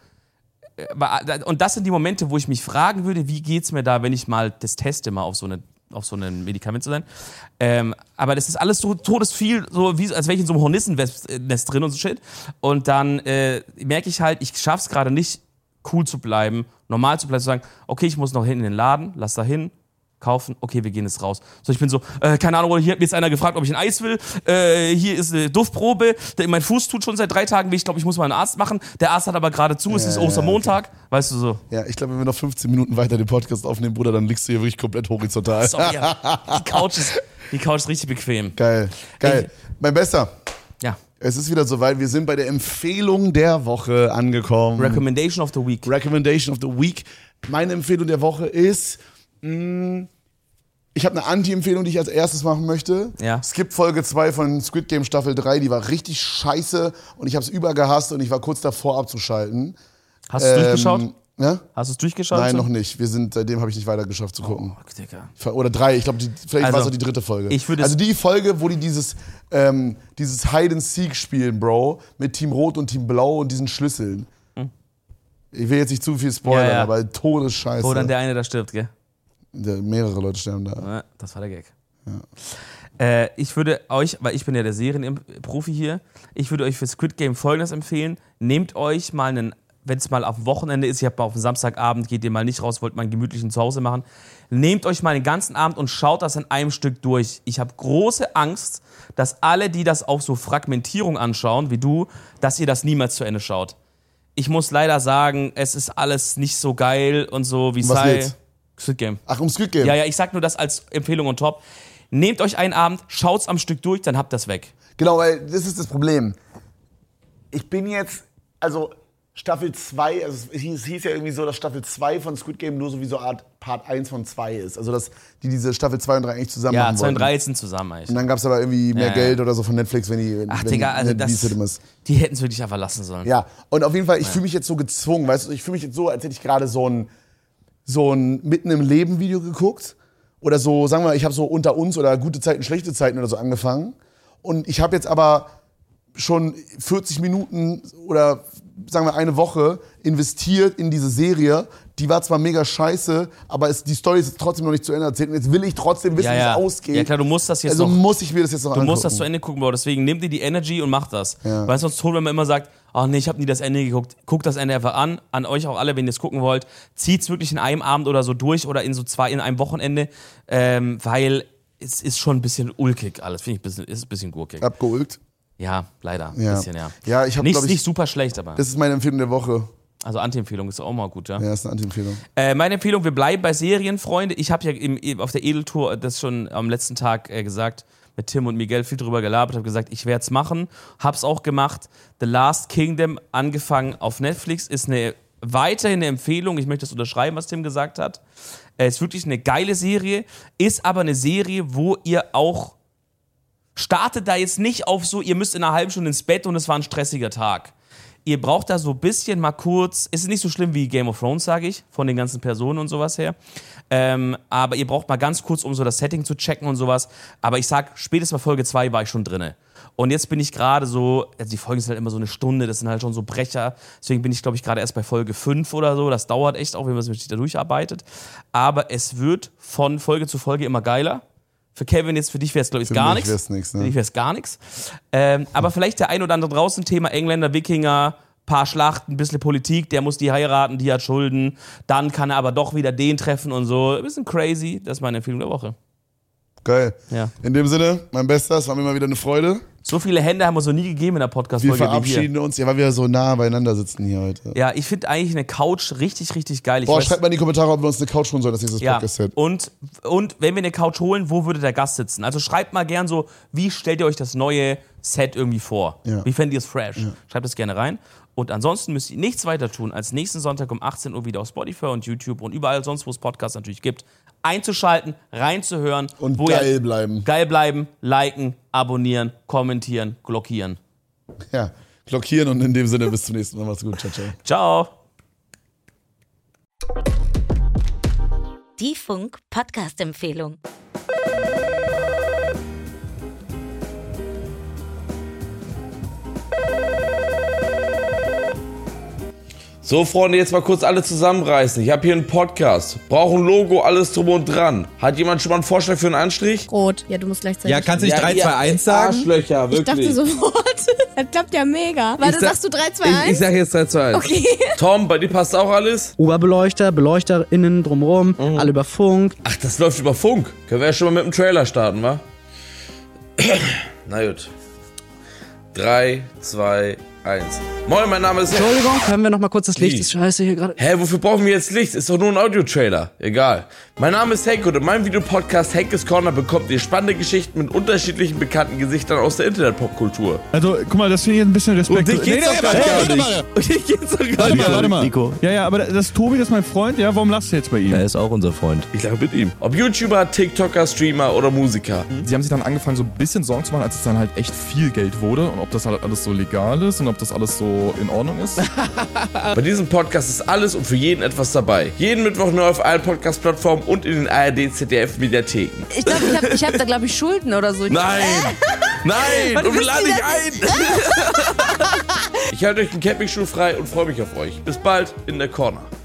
Und das sind die Momente, wo ich mich fragen würde, wie geht's mir da, wenn ich mal das teste, mal auf so ein Medikament zu sein. Aber das ist alles so todesviel, so wie, als wäre ich in so einem Hornissennest drin und so Shit. Und dann merke ich halt, ich schaff's gerade nicht, cool zu bleiben, normal zu bleiben, zu sagen, okay, ich muss noch hin in den Laden, lass da hin, kaufen, okay, wir gehen jetzt raus. So, ich bin so, keine Ahnung, hier hat mir jetzt einer gefragt, ob ich ein Eis will, hier ist eine Duftprobe, mein Fuß tut schon seit 3 Tagen weh, ich glaube, ich muss mal einen Arzt machen, der Arzt hat aber gerade zu, es ist Ostermontag, weißt du so. Ja, ich glaube, wenn wir noch 15 Minuten weiter den Podcast aufnehmen, Bruder, dann liegst du hier wirklich komplett horizontal. Sorry, ja. Die Couch ist richtig bequem. Geil. Mein Bester. Ja. Es ist wieder soweit, wir sind bei der Empfehlung der Woche angekommen. Recommendation of the Week. Meine Empfehlung der Woche ist... Ich habe eine Anti-Empfehlung, die ich als erstes machen möchte. Ja. Es gibt Folge 2 von Squid Game Staffel 3, die war richtig scheiße und ich habe es übergehasst und ich war kurz davor abzuschalten. Hast du es durchgeschaut? Ja? Hast du es durchgeschaut? Nein, noch nicht. Seitdem habe ich nicht weiter geschafft zu gucken. Oh, Digga. Oder 3, ich glaube, vielleicht war es auch die 3. Folge. Also die Folge, wo die dieses Hide-and-Seek spielen, Bro, mit Team Rot und Team Blau und diesen Schlüsseln. Ich will jetzt nicht zu viel spoilern, aber Todesscheiße. Wo dann der eine da stirbt, gell? Mehrere Leute sterben da. Das war der Gag. Ja. Ich würde euch, weil ich bin ja der Serienprofi hier, ich würde euch für Squid Game Folgendes empfehlen. Nehmt euch mal wenn es mal auf dem Wochenende ist, ihr habt mal auf dem Samstagabend, geht ihr mal nicht raus, wollt mal einen gemütlichen Zuhause machen, nehmt euch mal den ganzen Abend und schaut das in einem Stück durch. Ich habe große Angst, dass alle, die das auf so Fragmentierung anschauen, wie du, dass ihr das niemals zu Ende schaut. Ich muss leider sagen, es ist alles nicht so geil und so, wie es sei. Squid Game. Ach, um Squid Game? Ja, ich sag nur das als Empfehlung und top. Nehmt euch einen Abend, schaut's am Stück durch, dann habt das weg. Genau, weil das ist das Problem. Ich bin jetzt, also Staffel 2, also es hieß ja irgendwie so, dass Staffel 2 von Squid Game nur so wie so Art Part 1 von 2 ist. Also dass die diese Staffel 2 und 3 eigentlich zusammen machen 2 und 3 sind zusammen eigentlich. Und dann gab es aber irgendwie mehr Geld oder so von Netflix, wenn die... Ach, Digga, also die hätten es wirklich einfach lassen sollen. Ja, und auf jeden Fall, ich fühle mich jetzt so gezwungen, weißt du, ich fühle mich jetzt so, als hätte ich gerade so ein Mitten im Leben Video geguckt. Oder so, sagen wir mal, ich habe so Unter uns oder Gute Zeiten, Schlechte Zeiten oder so angefangen. Und ich habe jetzt aber schon 40 Minuten oder sagen wir eine Woche investiert in diese Serie. Die war zwar mega scheiße, aber die Story ist trotzdem noch nicht zu Ende erzählt. Und jetzt will ich trotzdem wissen, wie es ausgeht. Ja klar, du musst das jetzt also muss ich mir das jetzt noch angucken. Du musst das zu Ende gucken, Bro. Deswegen nimm dir die Energy und mach das. Ja. Weil sonst tot, wenn man immer sagt, ach nee, ich habe nie das Ende geguckt. Guckt das Ende einfach an. An euch auch alle, wenn ihr es gucken wollt. Zieht's wirklich in einem Abend oder so durch oder in einem Wochenende. Weil es ist schon ein bisschen ulkig alles. Finde ich, ist ein bisschen gurkig. Abgeulkt? Ja, leider. Ein bisschen, ja. Ja, ich habe nicht super schlecht, aber. Das ist meine Empfehlung der Woche. Also Anti-Empfehlung ist auch mal gut, ja? Ja, ist eine Anti-Empfehlung. Meine Empfehlung, wir bleiben bei Serien, Freunde. Ich habe ja auf der Edeltour das schon am letzten Tag gesagt, mit Tim und Miguel viel drüber gelabert, habe gesagt, ich werde es machen. Hab's auch gemacht. The Last Kingdom, angefangen auf Netflix, ist weiterhin eine Empfehlung. Ich möchte das unterschreiben, was Tim gesagt hat. Ist wirklich eine geile Serie, ist aber eine Serie, wo ihr auch startet da jetzt nicht auf so, ihr müsst in einer halben Stunde ins Bett und es war ein stressiger Tag. Ihr braucht da so ein bisschen mal kurz, es ist nicht so schlimm wie Game of Thrones, sage ich, von den ganzen Personen und sowas her. Aber ihr braucht mal ganz kurz, um so das Setting zu checken und sowas. Aber ich sag, spätestens bei Folge 2 war ich schon drinne. Und jetzt bin ich gerade so, also die Folgen sind halt immer so eine Stunde, das sind halt schon so Brecher. Deswegen bin ich, glaube ich, gerade erst bei Folge 5 oder so. Das dauert echt auch, wenn man sich da durcharbeitet. Aber es wird von Folge zu Folge immer geiler. Für Kevin jetzt, für dich wäre es, glaube ich, gar nichts. Für dich wäre es gar nichts. Aber vielleicht der ein oder andere draußen, Thema Engländer, Wikinger, paar Schlachten, ein bisschen Politik, der muss die heiraten, die hat Schulden. Dann kann er aber doch wieder den treffen und so. Ein bisschen crazy. Das ist meine Empfehlung der Woche. Geil. Ja. In dem Sinne, mein Bester, es war mir mal wieder eine Freude. So viele Hände haben wir so nie gegeben in der Podcast-Folge. Wir verabschieden uns, ja, weil wir so nah beieinander sitzen hier heute. Ja, ich finde eigentlich eine Couch richtig, richtig geil. Schreibt mal in die Kommentare, ob wir uns eine Couch holen sollen, das nächste Podcast-Set. Und wenn wir eine Couch holen, wo würde der Gast sitzen? Also schreibt mal gern so, wie stellt ihr euch das neue Set irgendwie vor? Ja. Wie fändet ihr es fresh? Ja. Schreibt es gerne rein. Und ansonsten müsst ihr nichts weiter tun, als nächsten Sonntag um 18 Uhr wieder auf Spotify und YouTube und überall sonst, wo es Podcasts natürlich gibt, einzuschalten, reinzuhören. Und geil bleiben. Geil bleiben, liken, abonnieren, kommentieren, glockieren. Ja, glockieren und in dem Sinne bis zum nächsten Mal. Macht's gut. Ciao, ciao. Ciao. Die Funk-Podcast-Empfehlung. So, Freunde, jetzt mal kurz alle zusammenreißen. Ich habe hier einen Podcast. Brauche ein Logo, alles drum und dran. Hat jemand schon mal einen Vorschlag für einen Anstrich? Rot. Ja, du musst gleichzeitig. Ja, kannst du nicht 3, 2, 1 sagen? Arschlöcher, wirklich. Ich dachte sofort. Das klappt ja mega. Warte, sagst du 3, 2, 1? Ich sag jetzt 3, 2, 1. Okay. Tom, bei dir passt auch alles? Oberbeleuchter, BeleuchterInnen drumherum, alle über Funk. Ach, das läuft über Funk. Können wir ja schon mal mit dem Trailer starten, wa? Na gut. 3, 2, 1. Moin, mein Name ist... Entschuldigung, können wir noch mal kurz das Licht? Ist scheiße hier gerade. Hä, wofür brauchen wir jetzt Licht? Ist doch nur ein Audio-Trailer. Egal. Mein Name ist Henk und in meinem Videopodcast Henkes Corner bekommt ihr spannende Geschichten mit unterschiedlichen bekannten Gesichtern aus der Internet-Popkultur. Also, guck mal, das finde ich ein bisschen Respekt. Und dich geht's doch gar nicht. Und dich geht's doch gar nicht. Warte mal. Nico. Ja, aber das Tobi, das ist mein Freund. Ja, warum lachst du jetzt bei ihm? Er ist auch unser Freund. Ich lache mit ihm. Ob YouTuber, TikToker, Streamer oder Musiker. Sie haben sich dann angefangen, so ein bisschen Sorgen zu machen, als es dann halt echt viel Geld wurde und ob das halt alles so legal ist und ob das alles so in Ordnung ist. Bei diesem Podcast ist alles und für jeden etwas dabei. Jeden Mittwoch neu auf allen Podcast-Plattformen und in den ARD-ZDF-Mediatheken. Ich glaube, ich hab da, glaube ich, Schulden oder so. Nein! Nein! Und wir laden dich ein! Ich halte euch den Campingstuhl frei und freue mich auf euch. Bis bald in der Corner.